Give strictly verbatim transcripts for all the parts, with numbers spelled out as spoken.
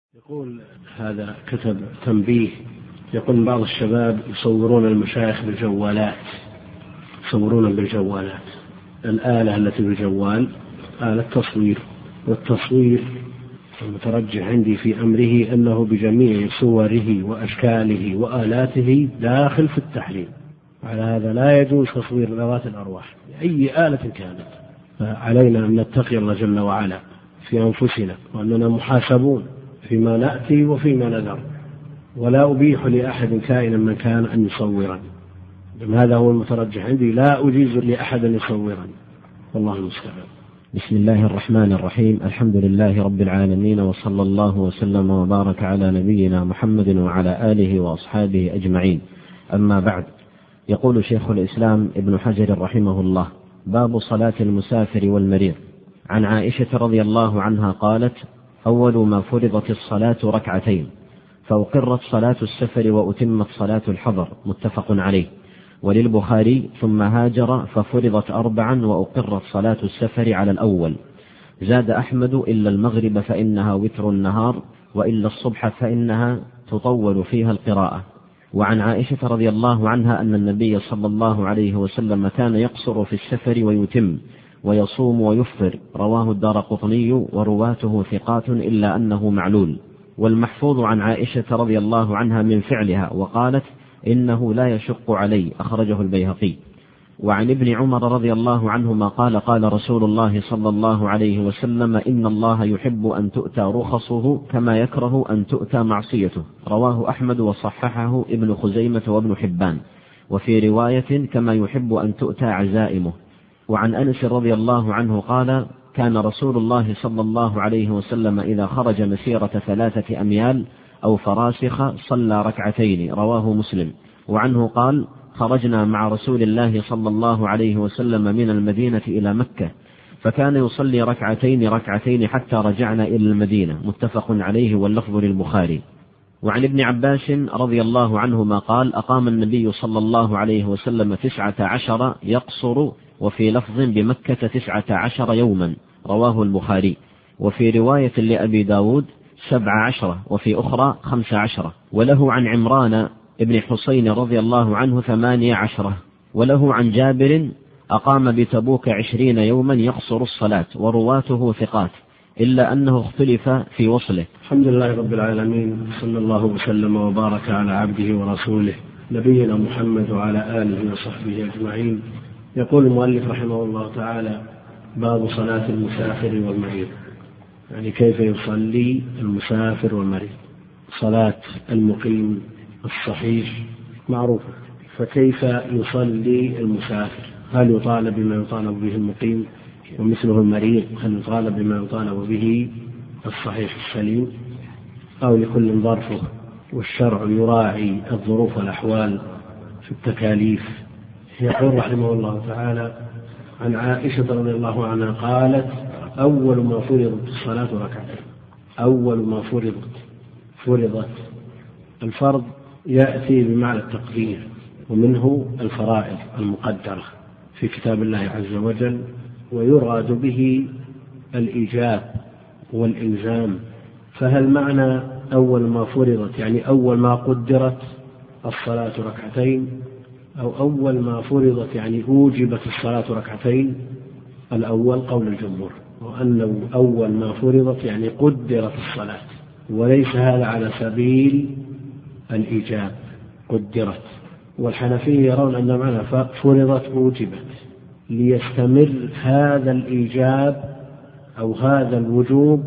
يقول هذا كتب تنبيه، يقول بعض الشباب يصورون المشايخ بالجوالات، يصورون بالجوالات. الآلة التي بالجوال آلة تصوير، والتصوير المترجح عندي في أمره أنه بجميع صوره وأشكاله وآلاته داخل في التحريم. على هذا لا يجوز تصوير ذوات الأرواح بأي آلة كانت. فعلينا أن نتقي الله جل وعلا في أنفسنا، وأننا محاسبون فيما نأتي وفيما نذر، ولا أبيح لأحد كائنا من كان أن يصورني. هذا هو المترجح عندي، لا أجيز لأحد أن يصورني، والله المستعان. بسم الله الرحمن الرحيم. الحمد لله رب العالمين، وصلى الله وسلم وبارك على نبينا محمد وعلى آله وأصحابه أجمعين. أما بعد، يقول شيخ الإسلام ابن حجر رحمه الله: باب صلاة المسافر والمريض. عن عائشة رضي الله عنها قالت: أول ما فرضت الصلاة ركعتين، فأقرت صلاة السفر وأتمت صلاة الحضر، متفق عليه. وللبخاري: ثم هاجر ففرضت أربعا وأقرت صلاة السفر على الأول. زاد أحمد: إلا المغرب فإنها وتر النهار، وإلا الصبح فإنها تطول فيها القراءة. وعن عائشة رضي الله عنها أن النبي صلى الله عليه وسلم كان يقصر في السفر ويتم، ويصوم ويفطر. رواه الدارقطني ورواته ثقات إلا أنه معلول. والمحفوظ عن عائشة رضي الله عنها من فعلها، وقالت: إنه لا يشق علي، أخرجه البيهقي. وعن ابن عمر رضي الله عنهما قال: قال رسول الله صلى الله عليه وسلم: إن الله يحب أن تؤتى رخصه كما يكره أن تؤتى معصيته. رواه أحمد وصححه ابن خزيمة وابن حبان. وفي رواية: كما يحب أن تؤتى عزائمه. وعن أنس رضي الله عنه قال: كان رسول الله صلى الله عليه وسلم إذا خرج مسيرة ثلاثة أميال أو فراسخ صلى ركعتين. رواه مسلم. وعنه قال: خرجنا مع رسول الله صلى الله عليه وسلم من المدينة إلى مكة، فكان يصلي ركعتين ركعتين حتى رجعنا إلى المدينة، متفق عليه، واللفظ للبخاري. وعن ابن عباس رضي الله عنهما قال: أقام النبي صلى الله عليه وسلم تسعة عشر يقصر، وفي لفظ بمكة تسعة عشر يوما. رواه البخاري. وفي رواية لأبي داود سبع عشرة، وفي أخرى خمس عشرة. وله عن عمران ابن حسين رضي الله عنه ثمانية عشرة. وله عن جابر: أقام بتبوك عشرين يوما يقصر الصلاة. ورواته ثقات إلا أنه اختلف في وصله. الحمد لله رب العالمين، صلى الله وسلم وبارك على عبده ورسوله نبينا محمد وعلى آله وصحبه أجمعين. يقول المؤلف رحمه الله تعالى: باب صلاة المسافر والمريض، يعني كيف يصلي المسافر والمريض. صلاة المقيم الصحيح معروفة، فكيف يصلي المسافر؟ هل يطالب بما يطالب به المقيم ومثله المريض؟ هل يطالب بما يطالب به الصحيح السليم، أو لكل ظرفه؟ والشرع يراعي الظروف والأحوال في التكاليف. يقول رحمه الله تعالى: عن عائشة رضي الله عنها قالت: أول ما فرضت الصلاة ركعتين. أول ما فرضت فرضت الفرض يأتي بمعنى التقدير، ومنه الفرائض المقدرة في كتاب الله عز وجل، ويراد به الإيجاب والإلزام. فهل معنى أول ما فرضت يعني أول ما قدرت الصلاة ركعتين، أو أول ما فرضت يعني أوجبت الصلاة ركعتين؟ الأول قول الجمهور، وأنه أول ما فرضت يعني قدرت الصلاة، وليس هذا على سبيل الإيجاب، قدرت. والحنفية يرون أن معنى فرضت أوجبت، ليستمر هذا الإيجاب أو هذا الوجوب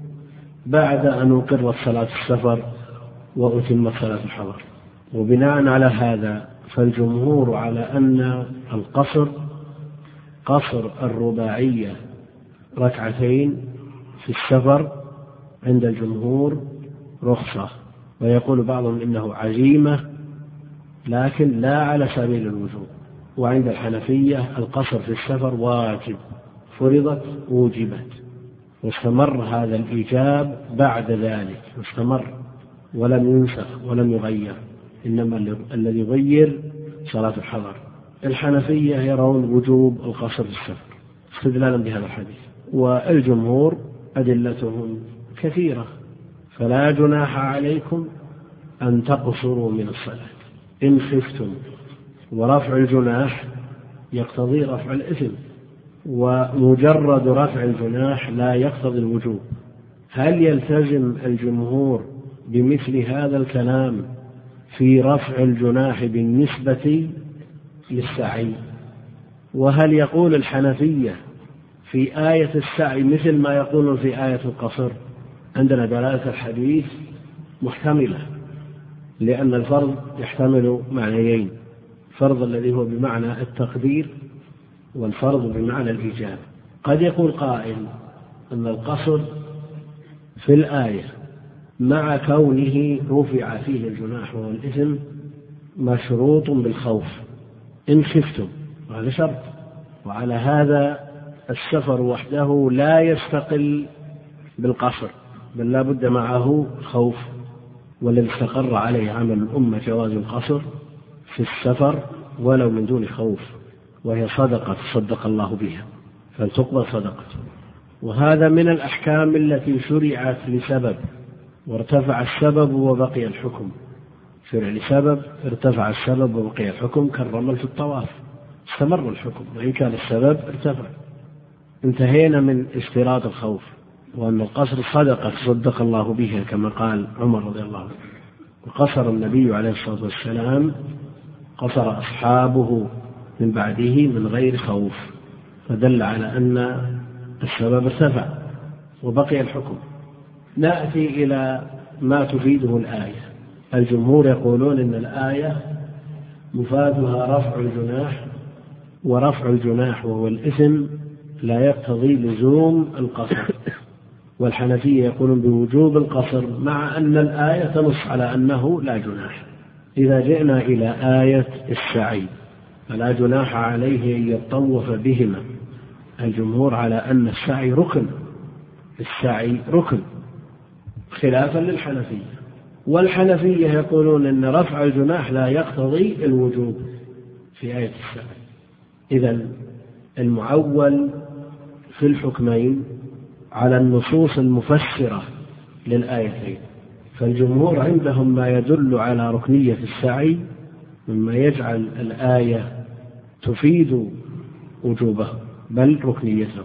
بعد أن أقرت صلاة السفر وأتمت صلاة الحضر. وبناء على هذا فالجمهور على أن القصر قصر الرباعية ركعتين في السفر عند الجمهور رخصة، ويقول بعضهم إنه عزيمة لكن لا على سبيل الوجوب. وعند الحنفية القصر في السفر واجب، فرضت أوجبت، واستمر هذا الإيجاب بعد ذلك، واستمر ولم ينسخ ولم يغير، إنما الذي يغير صلاة الحضر. الحنفية يرون وجوب القصر في السفر استدلالا بهذا الحديث، والجمهور أدلتهم كثيرة فلا جناح عليكم أن تقصروا من الصلاة إن خفتم. ورفع الجناح يقتضي رفع الإثم، ومجرد رفع الجناح لا يقتضي الوجوب. هل يلتزم الجمهور بمثل هذا الكلام في رفع الجناح بالنسبة للسعي؟ وهل يقول الحنفية في آية السعي مثل ما يقولون في آية القصر؟ عندنا دلالة الحديث محتملة، لأن الفرض يحتمل معنيين: فرض الذي هو بمعنى التقدير، والفرض بمعنى الإيجاب. قد يقول قائل أن القصر في الآية مع كونه رفع فيه الجناح والإثم مشروط بالخوف إن خفتم، هذا شرط، وعلى هذا السفر وحده لا يستقل بالقصر، بل لا بد معه خوف. والذي استقر عليه عمل الأمة جواز القصر في السفر ولو من دون خوف، وهي صدقة تصدق الله بها فلتقبل صدقته. وهذا من الأحكام التي شرعت لسبب وارتفع السبب وبقي الحكم. شرع لسبب ارتفع السبب وبقي الحكم، كالرمل في الطواف استمر الحكم وإن كان السبب ارتفع. انتهينا من اشتراط الخوف، وأن القصر صدقة تصدق الله بها كما قال عمر رضي الله عنه. وقصر النبي عليه الصلاة والسلام، قصر أصحابه من بعده من غير خوف، فدل على أن السبب ارتفع وبقي الحكم. نأتي إلى ما تفيده الآية. الجمهور يقولون إن الآية مفادها رفع الجناح، ورفع الجناح وهو الإثم لا يقتضي لزوم القصر. والحنفية يقولون بوجوب القصر، مع أن الآية تنص على أنه لا جناح. إذا جئنا إلى آية السعي فلا جناح عليه أن يطوف بهما. الجمهور على أن السعي ركن، السعي ركن خلافا للحنفية. والحنفية يقولون أن رفع الجناح لا يقتضي الوجوب في آية السعي. إذن المعول في الحكمين على النصوص المفسرة للآيتين. فالجمهور عندهم ما يدل على ركنية السعي مما يجعل الآية تفيد وجوبه بل ركنيته.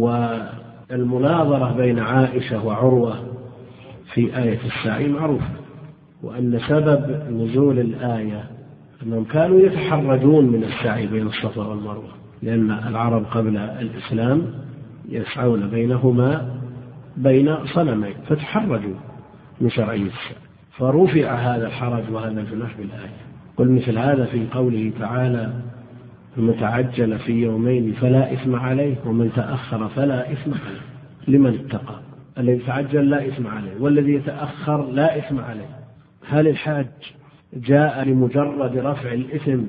والمناظرة بين عائشة وعروة في آية السعي معروفة، وأن سبب نزول الآية أنهم كانوا يتحرجون من السعي بين الصفا والمروة، لأن العرب قبل الإسلام يسعون بينهما بين صنمين فتحرجوا من شرعية السعي، فرفع هذا الحرج وهذا الجناح بالآية. قل مثل هذا في قوله تعالى: من تعجل في يومين فلا إثم عليه ومن تأخر فلا إثم عليه لمن اتقى. الذي تعجل لا إثم عليه، والذي يتأخر لا إثم عليه. هل الحاج جاء لمجرد رفع الإثم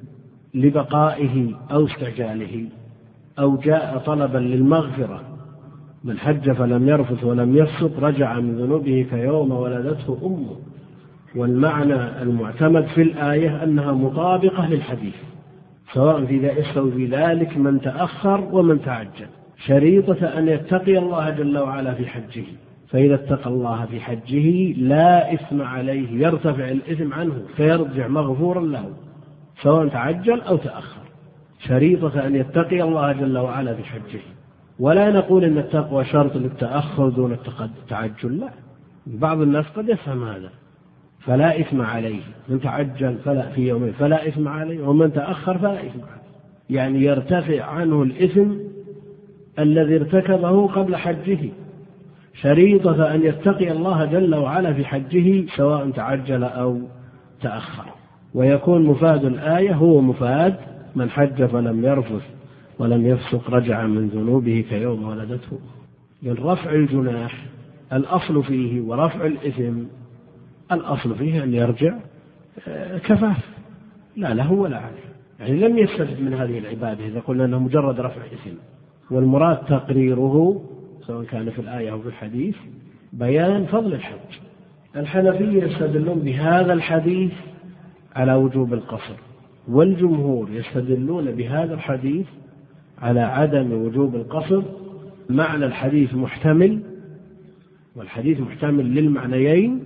لبقائه أو استعجاله، أو جاء طلبا للمغفرة؟ من حج فلم يرفث ولم يفسق رجع من ذنوبه كيوم ولدته أمه. والمعنى المعتمد في الآية أنها مطابقة للحديث، سواء في ذلك من تأخر ومن تعجل، شريطة أن يتقي الله جل وعلا في حجه. فإذا اتقى الله في حجه لا إثم عليه، يرتفع الإثم عنه فيرجع مغفورا له سواء تعجل أو تأخر، شريطة أن يتقي الله جل وعلا في حجه. ولا نقول إن التقوى شرط للتأخر دون التعجل، لا. بعض الناس قد يفهم هذا، فلا إثم عليه، من تعجل فلا في يومين فلا إثم عليه، ومن تأخر فلا إثم عليه، يعني يرتفع عنه الإثم الذي ارتكبه قبل حجه، شريطة أن يتقي الله جل وعلا في حجه سواء تعجل أو تأخر. ويكون مفاد الآية هو مفاد من حج فلم يرفث ولم يفسق رجع من ذنوبه كيوم ولدته. من رفع الجناح الأصل فيه ورفع الإثم الأصل فيه أن يرجع كفاف، لا له ولا عليه، يعني لم يستفد من هذه العبادة إذا قلنا أنه مجرد رفع إثم. والمراد تقريره سواء كان في الآية أو في الحديث بيان فضل الحج. الحنفية يستدلون بهذا الحديث على وجوب القصر، والجمهور يستدلون بهذا الحديث على عدم وجوب القصر. معنى الحديث محتمل والحديث محتمل للمعنيين.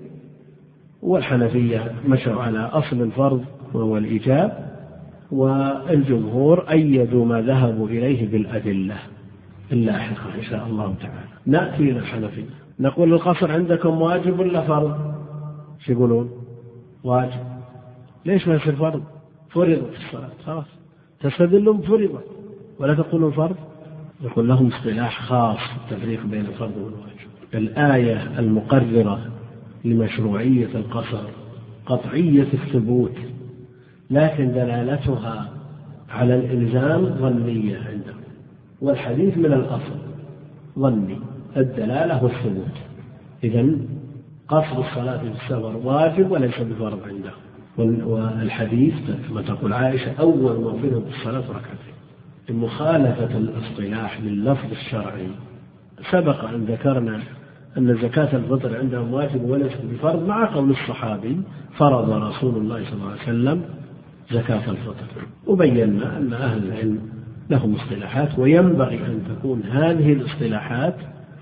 والحنفية مشوا على أصل الفرض وهو الإيجاب، والجمهور أيدوا ما ذهبوا إليه بالأدلة اللاحقة إن شاء الله تعالى. نأتي إلى الحنفية نقول القصر عندكم واجب ولا فرض؟ شو يقولون؟ واجب. ليش ما يصير فرض؟ فرضت الصلاة خلاص، تستدلون بفرضت ولا تقولون فرض. يقول لهم اصطلاح خاص في التفريق بين الفرض والواجب. الآية المقررة لمشروعية القصر قطعية الثبوت، لكن دلالتها على الإلزام ظنية عندهم، والحديث من الأصل ظني، الدلالة والثبوت. إذن قصر الصلاة في السفر واجب وليس بفرض عندهم. والحديث كما تقول عائشة أول ما فرض الصلاة ركعتين. مخالفة الاصطلاح لللفظ الشرعي، سبق أن ذكرنا أن زكاة الفطر عندهم واجب وليس بفرض، مع قول الصحابي فرض رسول الله صلى الله عليه وسلم زكاة الفطر. وبينا أن أهل العلم لهم اصطلاحات، وينبغي أن تكون هذه الاصطلاحات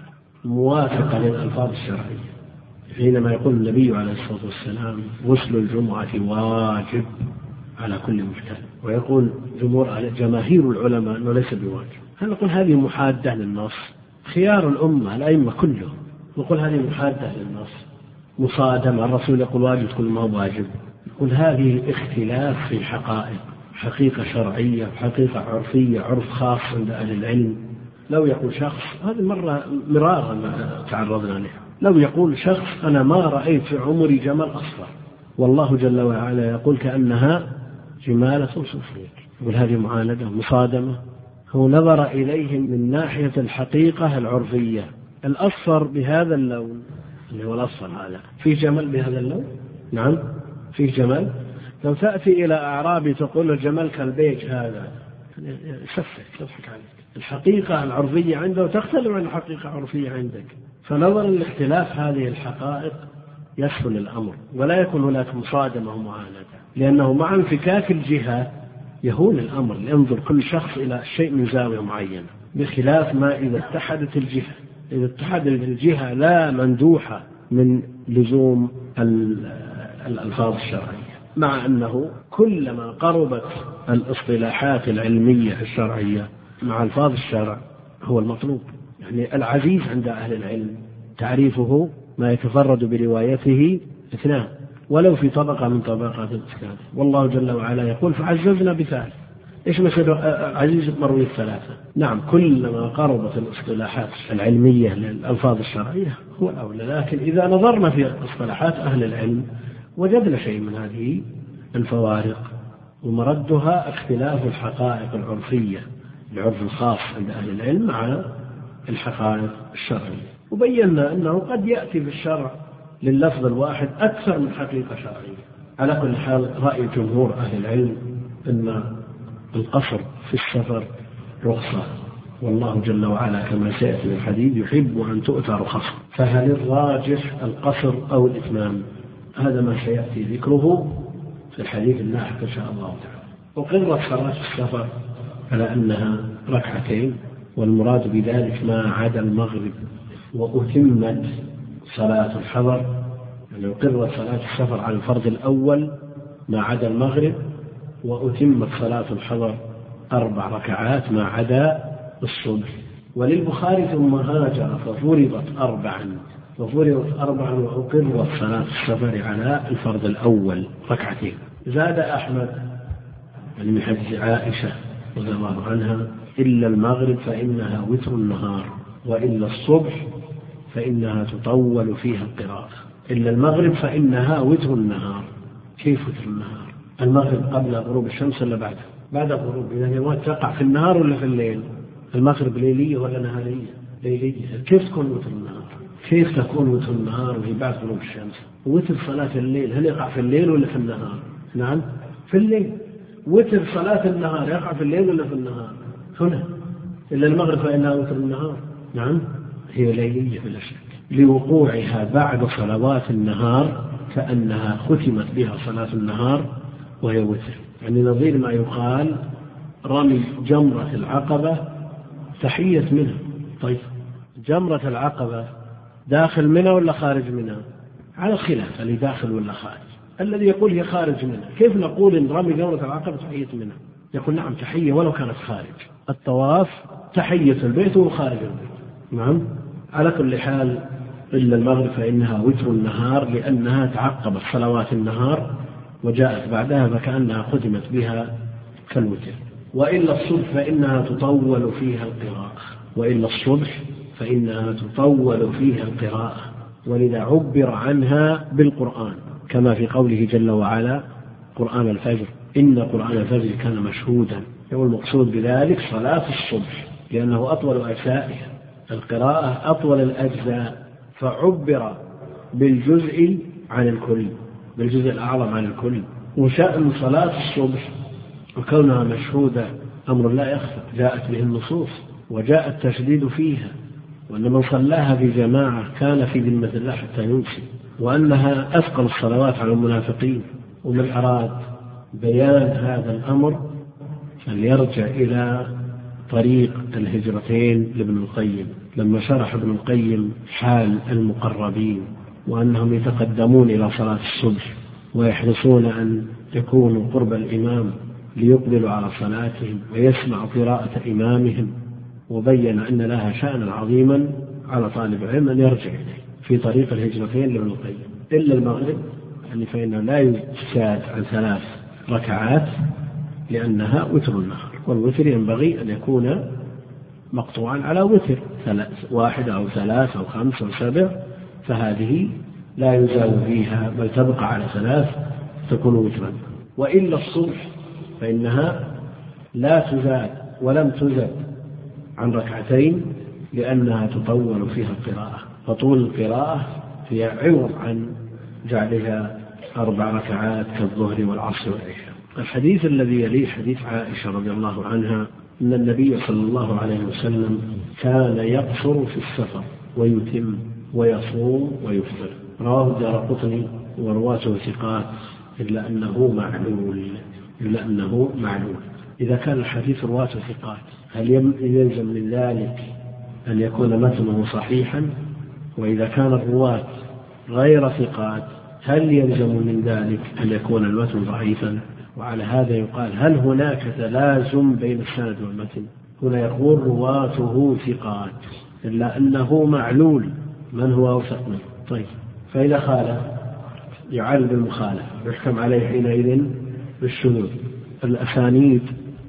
موافقة للألفاظ الشرعية. حينما يقول النبي عليه الصلاة والسلام غسل الجمعة واجب على كل محتاج، ويقول جمهور جماهير العلماء أنه ليس بواجب، هل نقول هذه محادة للنص؟ خيار الأمة الأئمة كلهم نقول هذه محادة للنص، مصادمة. الرسول يقول واجب تقول ما واجب. نقول هذه اختلاف في حقائق، حقيقة شرعية وحقيقة عرفية، عرف خاص عند أهل العلم. لو يقول شخص، هذه مرة مرارا تعرضنا له، لو يقول شخص أنا ما رأيت في عمري جمل أصفر، والله جل وعلا يقول كأنها جمالة صفير، يقول هذه معاندة مصادمة. هو نظر إليهم من ناحية الحقيقة العرفية. الأصفر بهذا اللون اللي هو الأصفر هذا فيه جمل بهذا اللون؟ نعم فيه جمل. لو تأتي إلى أعرابي تقول الجمل كالبيج هذا يسفك يضحك عليك. الحقيقة العرفية عنده تختلف عن الحقيقة العرفية عندك، فنظرا لاختلاف هذه الحقائق يسهل الأمر ولا يكون هناك مصادمة ومعاندة، لأنه مع انفكاك الجهة يهون الأمر، ينظر كل شخص إلى شيء من زاوية معينة، بخلاف ما إذا اتحدت الجهة. إذا اتحدت الجهة لا مندوحة من لزوم الألفاظ الشرعية، مع أنه كلما قربت الاصطلاحات العلمية الشرعية مع ألفاظ الشرع هو المطلوب. يعني العزيز عند أهل العلم تعريفه ما يتفرد بروايته اثنان ولو في طبقة من طبقات الإسناد، والله جل وعلا يقول فعززنا بثالث. إيش مثل عزيز مروي الثلاثة؟ نعم كلما قربت الاصطلاحات العلمية للألفاظ الشرعية هو الأولى، لكن إذا نظرنا في اصطلاحات أهل العلم وجدنا شيء من هذه الفوارق، ومردها اختلاف الحقائق العرفية، العرف الخاص عند أهل العلم مع الحقائق الشرعية. وبينا أنه قد يأتي بالشرع لللفظ الواحد أكثر من حقيقة شرعية. على كل حال رأي جمهور أهل العلم أن القصر في السفر رخصة، والله جل وعلا كما سيأتي الحديث يحب أن تؤتى رخصة، فهل الراجح القصر أو الإتمام؟ هذا ما سيأتي ذكره في الحديث اللاحق إن شاء الله تعالى. وقررت صلاة السفر على أنها ركعتين، والمراد بذلك ما عدا المغرب، وأتمت صلاة الحضر، يعني قررت صلاة السفر على الفرض الأول ما عدا المغرب، وأتمت صلاة الحضر أربع ركعات ما عدا الصبح. وللبخاري ثم هاجر ففرضت أربعا وفرضت أربعا وأقرت صلاة السفر على الفرض الأول ركعتين. زاد أحمد من حديث عائشة رضي الله عنها إلا المغرب فإنها وتر النهار، وإلا الصبح فإنها تطول فيها القراءة. إلا المغرب فإنها وتر النهار. كيف وتر النهار؟ المغرب قبل غروب الشمس ولا بعدها؟ بعد غروب. إذا هي تقع في النهار ولا في الليل؟ المغرب ليلية ولا نهارية؟ ليلية. كيف تكون وتر النهار؟ كيف تكون وتر النهار وهي بعد غروب الشمس؟ وتر صلاة الليل هل يقع في الليل ولا في النهار؟ نعم في الليل. وتر صلاة النهار يقع في الليل ولا في النهار؟ هنا. إلا المغرب فإنها وتر النهار. نعم هي ليلية بلا شك، لوقوعها بعد صلوات النهار كأنها ختمت بها صلاة النهار وهي وتر. يعني نظير ما يقال رمي جمرة العقبة تحية منها. طيب جمرة العقبة داخل منها ولا خارج منها؟ على الخلاف اللي داخل ولا خارج. الذي يقول هي خارج منها، كيف نقول إن رمي جمرة العقبة تحية منها؟ يقول نعم تحية ولو كانت خارج الطواف، تحية البيت وخارج البيت. نعم. على كل حال إلا المغرب فإنها وتر النهار، لأنها تعقبت صلوات النهار وجاءت بعدها فكأنها ختمت بها كالوتر. وإلا الصبح فإنها تطول فيها القراءة، وإلا الصبح فإنها تطول فيها القراءة، ولذا عبر عنها بالقرآن كما في قوله جل وعلا قرآن الفجر إن قرآن الفجر كان مشهودا. والمقصود بذلك صلاة الصبح لأنه أطول أجزائها، القراءة أطول الأجزاء، فعبر بالجزء عن الكل، بالجزء الأعظم عن الكل. وشأن صلاة الصبح وكونها مشهودة أمر لا يخفى، جاءت به النصوص وجاء التشديد فيها، وأن من صلاها في جماعة كان في ذمة الله حتى يمسي، وأنها أثقل الصلوات على المنافقين. ومن أراد بيان هذا الأمر فليرجع إلى طريق الهجرتين لابن القيم، لما شرح ابن القيم حال المقربين وأنهم يتقدمون إلى صلاة الصبح ويحرصون أن يكونوا قرب الإمام ليقبلوا على صلاتهم ويسمع قراءة إمامهم، وبين أن لها شأنا عظيما على طالب العلم أن يرجع إليه في طريق الهجرتين لابن القيم. إلا المغرب يعني فإنه لا يزاد عن ثلاث ركعات لأنها وتر النهار، والوتر ينبغي أن يكون مقطوعا على وتر واحد أو ثلاث أو خمس أو سبع، فهذه لا يزال فيها بل تبقى على ثلاث تكون وترا. وإلا الصبح فإنها لا تزاد ولم تزد عن ركعتين لأنها تطول فيها القراءة، فطول القراءة هي عوض عن جعلها أربع ركعات كالظهر والعصر والعشاء. الحديث الذي يليه حديث عائشة رضي الله عنها أن النبي صلى الله عليه وسلم كان يقصر في السفر ويتم ويصوم ويفطر، رواه الدارقطني ورواته ثقات إلا أنه معلول إلا أنه معلول. إذا كان الحديث رواته ثقات هل يلزم من ذلك أن يكون متنه صحيحا؟ وإذا كان الرواة غير ثقات هل يلزم من ذلك أن يكون المتن ضعيفا؟ وعلى هذا يقال هل هناك تلازم بين السند والمتن؟ هنا يقول رواته ثقات إلا أنه معلول، من هو أوثق منه؟ طيب فإذا خالف يعل بالمخالفة يحكم عليه حينئذ بالشذوذ. الأسانيد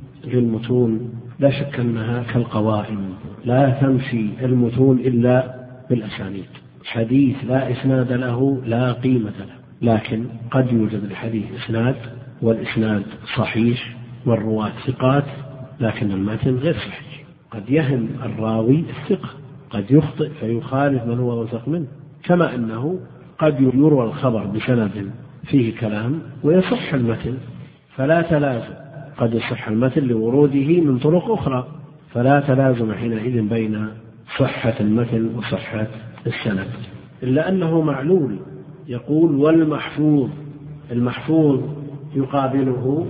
للمتون لا شك أنها كالقوائم، لا تمشي المتون إلا بالأسانيد. حديث لا إسناد له لا قيمة له، لكن قد يوجد الحديث إسناد والإسناد صحيح والرواة ثقات لكن المتن غير صحيح. قد يهم الراوي الثقة، قد يخطئ فيخالف من هو أوثق منه، كما أنه قد يروى الخبر بسند فيه كلام ويصح المتن، فلا تلازم، قد يصح المتن لوروده من طرق أخرى، فلا تلازم حينئذ بين صحة المتن وصحة السند. إلا أنه معلول. يقول والمحفوظ، المحفوظ يقابله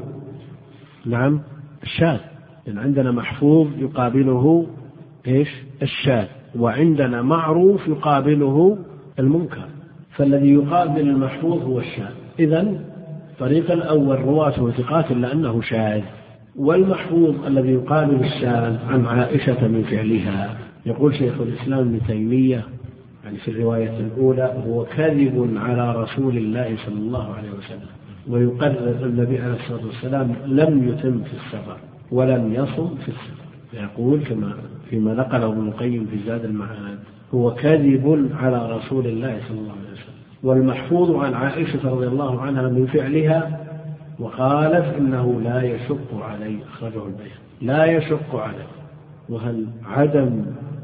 نعم الشاذ، إن عندنا محفوظ يقابله إيش؟ الشاذ، وعندنا معروف يقابله المنكر، فالذي يقابل المحفوظ هو الشاذ. إذن طريق الأول رواته ثقات إلا أنه شاذ، والمحفوظ الذي يقابل الشاذ عن عائشة من فعلها. يقول شيخ الإسلام ابن تيمية يعني في الرواية الأولى هو كذب على رسول الله صلى الله عليه وسلم، ويقرر النبي عليه الصلاة والسلام لم يتم في السفر ولم يصم في السفر، يقول كما فيما نقله ابن القيم في زاد المعاد هو كذب على رسول الله صلى الله عليه وسلم. والمحفوظ عن عائشة رضي الله عنها من فعلها وقالت إنه لا يشق عليه، أخرجه البيهقي، لا يشق عليه. وهل عدم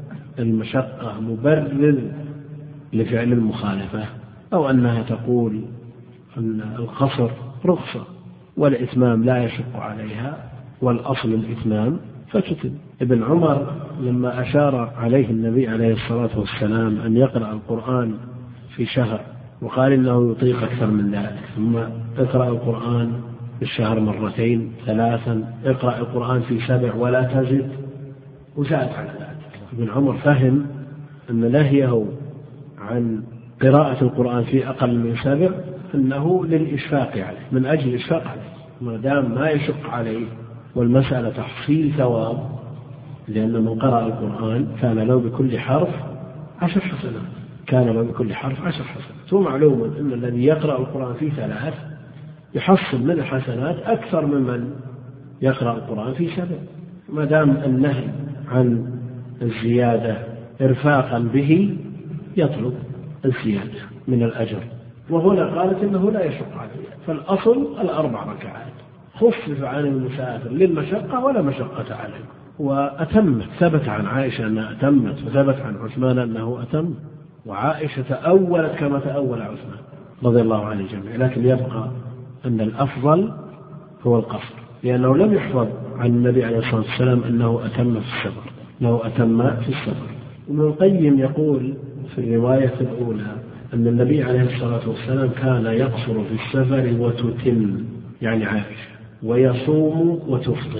المشقة مبرر لفعل المخالفة، أو أنها تقول أن القصر رخصة والإتمام لا يشق عليها والأصل الإتمام فتتم. ابن عمر لما أشار عليه النبي عليه الصلاة والسلام أن يقرأ القرآن في شهر وقال إنه يطيق أكثر من ذلك، ثم اقرأ القرآن في الشهر مرتين ثلاثا، اقرأ القرآن في سبع ولا تزد، وزاد على ذلك. ابن عمر فهم أن نهيه عن قراءة القرآن في أقل من سبع أنه للإشفاق عليه، من أجل الإشفاق عليه، ما دام ما يشق عليه والمسألة تحصيل ثواب، لأن من قرأ القرآن كان له بكل حرف عشر حسنات، كان له بكل حرف عشر حسنات. ومعلوم أن الذي يقرأ القرآن في ثلاث يحصل من الحسنات أكثر ممن يقرأ القرآن في سبع، ما دام النهي عن الزيادة إرفاقا به يطلب الزيادة من الأجر. وهنا قالت إنه لا يشق عليه، فالأصل الأربع ركعات، خفف عن المسافر للمشقة ولا مشقة عليه. وأتمت، ثبت عن عائشة أنها أتمت، وثبت عن عثمان أنه أتم، وعائشة تأولت كما تأول عثمان رضي الله عن الجميع. لكن يبقى أن الأفضل هو القصر، لأنه لم يحفظ عن النبي عليه الصلاة والسلام أنه أتم في السفر، أنه أتم في السفر. ابن القيم يقول في الرواية الأولى أن النبي عليه الصلاة والسلام كان يقصر في السفر وتتم، يعني عائشة، ويصوم وتفطر،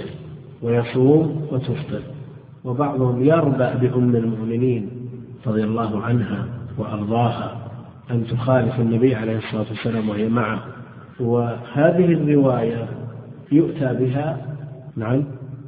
ويصوم وتفطر. وبعضهم يربأ بأم المؤمنين رضي الله عنها وأرضاها أن تخالف النبي عليه الصلاة والسلام وهي معه، وهذه الرواية يؤتى بها نعم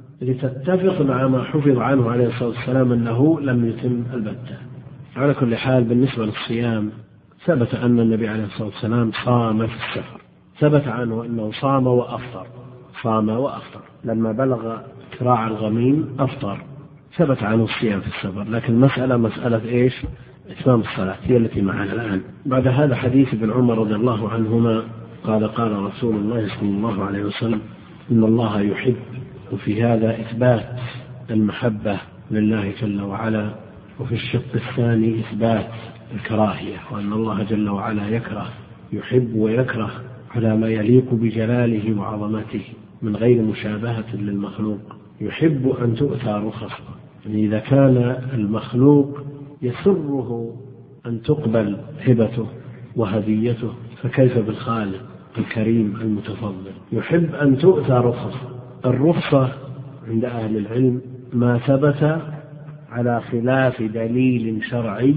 لتتفق مع ما حفظ عنه عليه الصلاة والسلام أنه لم يتم البتة. على كل حال بالنسبة للصيام ثبت أن النبي عليه الصلاة والسلام صام في السفر، ثبت عنه أنه صام وأفطر، صام وأفطر، لما بلغ كراع الغميم أفطر، ثبت عنه الصيام في السفر. لكن المسألة مسألة إيش؟ إتمام الصلاة هي التي معنا الآن. بعد هذا حديث ابن عمر رضي الله عنهما قال قال رسول الله صلى الله عليه وسلم إن الله يحب، وفي هذا إثبات المحبة لله جل وعلا، وفي الشق الثاني إثبات الكراهية، وأن الله جل وعلا يكره، يحب ويكره على ما يليق بجلاله وعظمته من غير مشابهة للمخلوق. يحب أن تؤتى رخصه، يعني إذا كان المخلوق يسره أن تقبل هبته وهديته فكيف بالخالق الكريم المتفضل. يحب أن تؤتى رخصه. الرخصة عند أهل العلم ما ثبت على خلاف دليل شرعي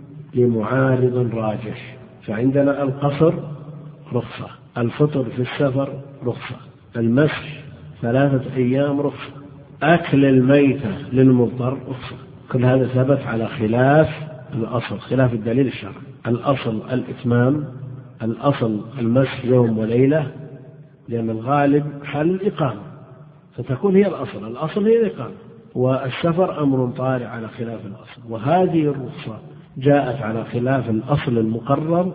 لمعارض راجح. فعندنا القصر رخصة، الفطر في السفر رخصة، المسح ثلاثة أيام رخصة، أكل الميتة للمضطر رخصة. كل هذا ثبت على خلاف الأصل، خلاف الدليل الشرعي. الأصل الإتمام، الأصل المسح يوم وليلة، لأن الغالب حل الإقامة فتكون هي الأصل، الأصل هي الإقامة. والسفر أمر طارئ على خلاف الأصل، وهذه الرخصة جاءت على خلاف الأصل المقرر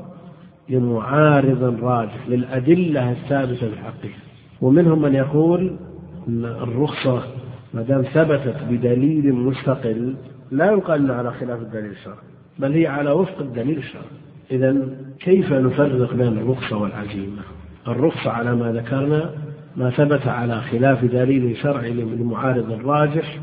لمعارض راجح للأدلة الثابتة بحقها. ومنهم من يقول أن الرخصة ما دام ثبتت بدليل مستقل لا يقال على خلاف الدليل الشرعي، بل هي على وفق الدليل الشرعي. إذن كيف نفرق بين الرخصة والعزيمة؟ الرخصة على ما ذكرنا ما ثبت على خلاف دليل شرعي لمعارض الراجح،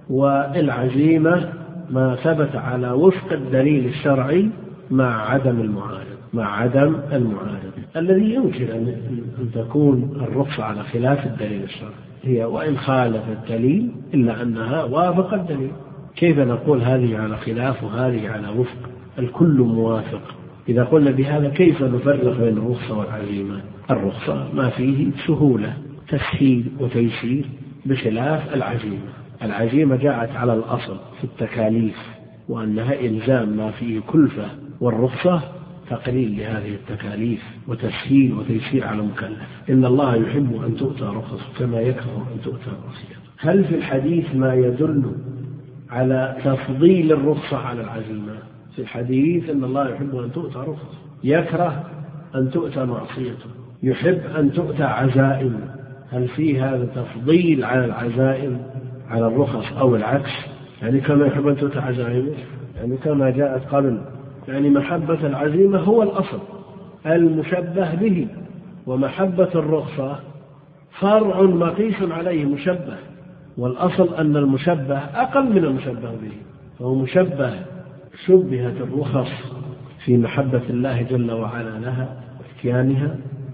والعزيمة ما ثبت على وفق الدليل الشرعي مع عدم المعارض، مع عدم المعارض. الذي يمكن أن تكون الرخصة على خلاف الدليل الشرعي هي وإن خالف الدليل إلا أنها وافق الدليل. كيف نقول هذه على خلاف وهذه على وفق؟ الكل موافق. إذا قلنا بهذا كيف نفرق بين الرخصة والعزيمة؟ الرخصة ما فيه سهولة، تسهيل وتيسير، بخلاف العزيمة. العزيمة جاءت على الأصل في التكاليف وأنها إلزام ما فيه كلفة، والرخصة تقليل لهذه التكاليف وتسهيل وتيسير على المكلف. إن الله يحب أن تؤتى رخص كما يكره أن تؤتى رخصة. هل في الحديث ما يدل على تفضيل الرخصة على العزيمة؟ في الحديث أن الله يحب أن تؤتى رخص، يكره أن تؤتى معصيته، يحب أن تؤتى عزائم. هل في هذا تفضيل على العزائم على الرخص أو العكس؟ يعني كما يحب أن تؤتى عزائمه، يعني كما جاءت قبل، يعني محبة العزيمة هو الأصل المشبه به، ومحبة الرخصة فرع مقيس عليه مشبه، والأصل أن المشبه أقل من المشبه به، فهو مشبه. شبهت الرخص في محبة الله جل وعلا لها واتيانها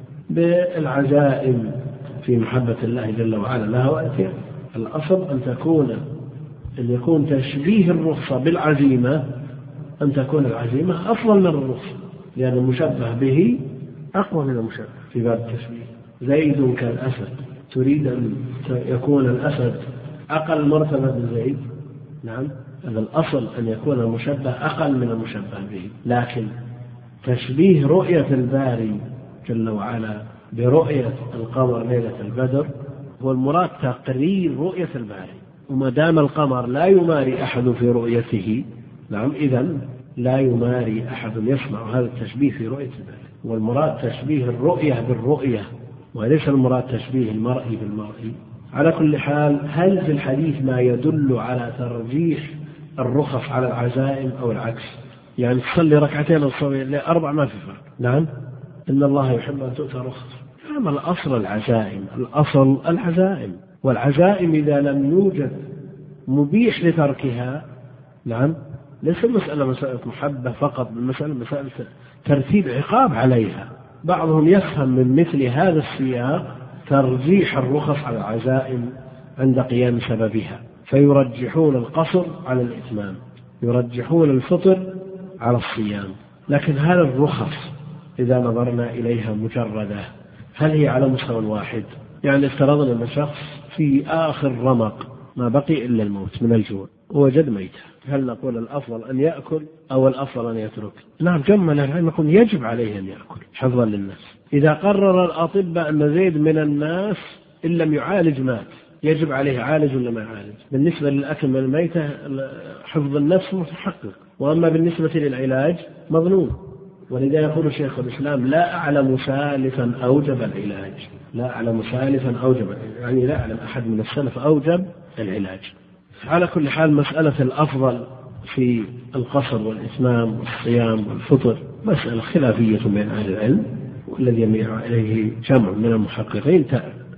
بالعزائم في محبة الله جل وعلا لها واتيانها. الأصل أن تكون أن يكون تشبيه الرخصة بالعزيمة أن تكون العزيمة أفضل من الرخصة، لأن المشبه به أقوى من المشبه في باب التشبيه. زيد كالأسد، تريد أن يكون الأسد أقل مرتبة من زيد؟ نعم، هذا الأصل أن يكون المشبه أقل من المشبه به، لكن تشبيه رؤية الباري جل وعلا برؤية القمر ليلة البدر هو المراد تقرير رؤية الباري، وما دام القمر لا يماري أحد في رؤيته، نعم، إذن لا يماري أحد يصنع هذا التشبيه في رؤية الباري. والمراد تشبيه الرؤية بالرؤية وليس المراد تشبيه المرئي بالمرئي. على كل حال، هل في الحديث ما يدل على ترجيح الرخص على العزائم أو العكس؟ يعني تصلي ركعتين أو تصلي أربع ما في فرق. نعم، إن الله يحب أن تؤتى رخص. أما الأصل العزائم، الأصل العزائم، والعزائم إذا لم يوجد مبيح لتركها، نعم، ليس المسألة مسألة محبة فقط، المسألة مسألة ترتيب عقاب عليها. بعضهم يفهم من مثل هذا السياق ترجيح الرخص على العزائم عند قيام سببها، فيرجحون القصر على الإتمام، يرجحون الفطر على الصيام. لكن هل الرخص إذا نظرنا إليها مجردة هل هي على مستوى واحد؟ يعني افترضنا أن شخص في آخر رمق ما بقي إلا الموت من الجوع ووجد ميتا، هل نقول الأفضل أن يأكل أو الأفضل أن يترك؟ نعم، جمع العلم يقول يجب عليه أن يأكل حفظا للنفس. إذا قرر الأطباء أن زيد من الناس إن لم يعالج مات، يجب عليه عالج ولا ما يعالج؟ بالنسبة للأكل من الميتة حفظ النفس متحقق، وأما بالنسبة للعلاج مظنون. ولذا يقول شيخ الإسلام لا أعلم سالفا أوجب العلاج، لا أعلم سالفا أوجب، يعني لا أعلم أحد من السلف أوجب العلاج. على كل حال، مسألة الأفضل في القصر والإتمام والصيام والفطر مسألة خلافية بين أهل العلم، والذي يميل إليه جمع من المحققين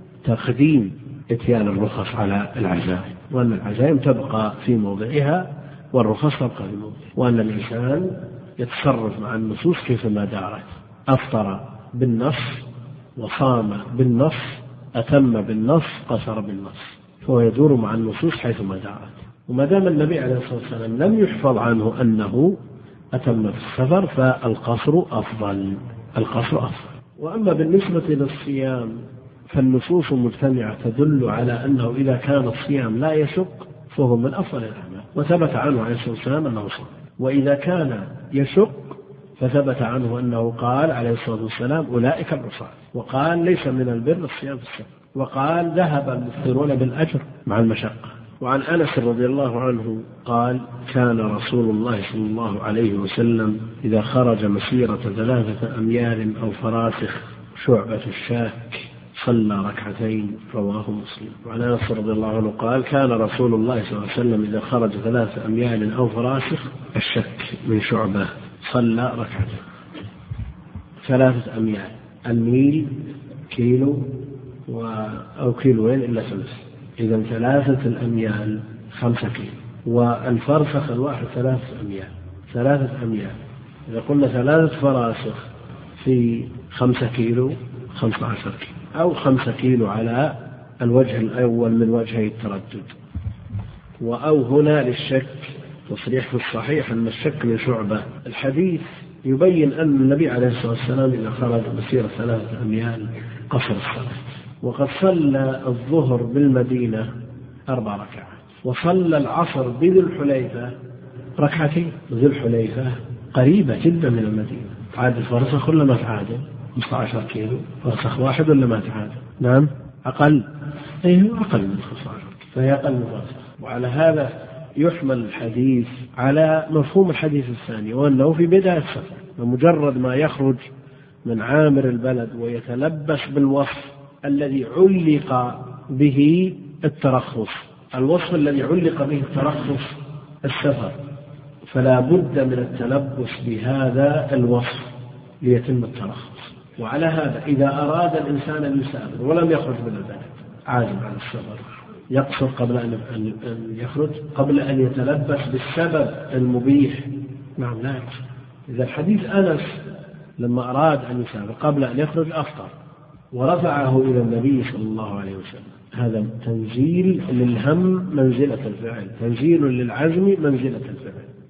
تقديم إتيان الرخص على العزائم، وأن العزائم تبقى في موضعها والرخص تبقى في موضعها، وأن الإنسان يتصرف مع النصوص كيفما دارت. أفطر بالنص وصام بالنص، أتم بالنص، قصر بالنص، فهو يدور مع النصوص حيثما دارت. وما دام النبي عليه الصلاة والسلام لم يحفظ عنه أنه أتم في السفر فالقصر أفضل، القصر أفضل. وأما بالنسبة للصيام فالنصوص مجتمعة تدل على أنه إذا كان الصيام لا يشق فهو من أفضل الأعمال، وثبت عنه عليه الصلاة والسلام أنه صام. وإذا كان يشق فثبت عنه أنه قال عليه الصلاة والسلام أولئك العصاة، وقال ليس من البر الصيام في السفر، وقال ذهب المفطرون بالأجر مع المشقة. وعن أنس رضي الله عنه قال كان رسول الله صلى الله عليه وسلم إذا خرج مسيرة ثلاثة أميال أو فراسخ شعبة الشاك صلى ركعتين، رواه مسلم. وعن أنس رضي الله عنه قال كان رسول الله صلى الله عليه وسلم إذا خرج ثلاثة أميال أو فراسخ الشك من شعبة صلى ركعتين. ثلاثة أميال، الميل كيلو و... أو كيلوين إلا ثلث، إذا ثلاثة الأميال خمسة كيلو، والفرسخ الواحد ثلاثة أميال، ثلاثة أميال إذا قلنا ثلاثة فراسخ في خمسة كيلو خمسة عشر كيلو، أو خمسة كيلو على الوجه الأول من وجهي التردد. وأو هنا للشك تصريح في الصحيح أن الشك من شعبة. الحديث يبين أن النبي عليه الصلاة والسلام إذا خرج مسيرة ثلاثة أميال قصر الصلاة، وقد صلى الظهر بالمدينة أربع ركعات، وصلى العصر بذي الحليفة ركعتين. ذي الحليفة قريبة جدا من المدينة، عاد الفرسخ ولا ما تعادل؟ خمسة عشر كيلو، فرسخ واحد ولا ما تعادل؟ نعم، أقل، أيه أقل من خمسة عشر، فهي أقل من فرسخ. وعلى هذا يحمل الحديث على مفهوم الحديث الثاني، وأنه في بداية السفر، ومجرد ما يخرج من عامر البلد ويتلبس بالوصف الذي علق به الترخص، الوصف الذي علق به الترخص السفر، فلا بد من التلبس بهذا الوصف ليتم الترخص. وعلى هذا إذا أراد الإنسان أن يسافر ولم يخرج من البلد عازم على السفر يقصر قبل أن يخرج، قبل أن يتلبس بالسبب المبيح. نعم، لا يقصر. إذا الحديث أنس لما أراد أن يسافر قبل أن يخرج أفطر ورفعه إلى النبي صلى الله عليه وسلم، هذا تنزيل للهم منزلة الفعل، تنزيل للعزم منزلة الفعل.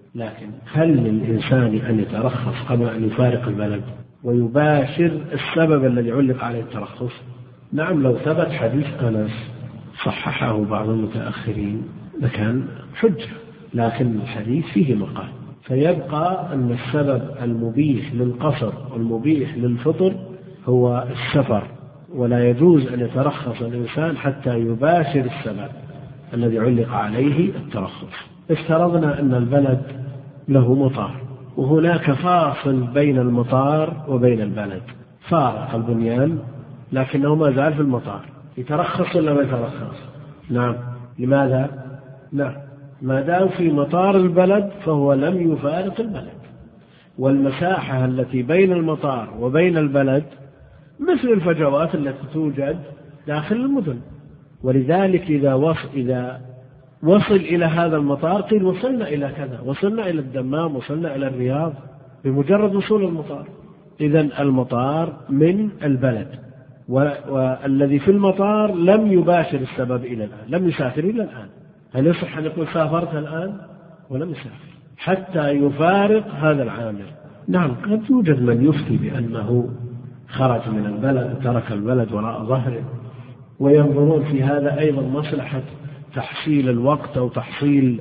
لكن هل للإنسان أن يترخص قبل أن يفارق البلد ويباشر السبب الذي علق عليه الترخص؟ نعم، لو ثبت حديث أنس صححه بعض المتأخرين لكان حجة، لكن الحديث فيه مقال، فيبقى أن السبب المبيح للقصر والمبيح للفطر هو السفر، ولا يجوز أن يترخص الإنسان حتى يباشر السبب الذي علق عليه الترخص. افترضنا أن البلد له مطار وهناك فاصل بين المطار وبين البلد، فارق البنيان لكنه ما زال في المطار، يترخص ولا ما يترخص؟ نعم. لماذا؟ نعم، ما دام في مطار البلد فهو لم يفارق البلد، والمساحة التي بين المطار وبين البلد مثل الفجوات التي توجد داخل المدن، ولذلك إذا وصل, إذا وصل إلى هذا المطار قيل وصلنا إلى كذا، وصلنا إلى الدمام، وصلنا إلى الرياض بمجرد وصول المطار. إذن المطار من البلد، والذي في المطار لم يباشر السبب إلى الآن، لم يسافر إلى الآن. هل يصح أن يقول سافرت الآن؟ ولم يسافر حتى يفارق هذا العامل. نعم، قد يوجد من يفتي بأنه خرج من البلد وترك البلد وراء ظهره، وينظرون في هذا أيضا مصلحة تحصيل الوقت أو تحصيل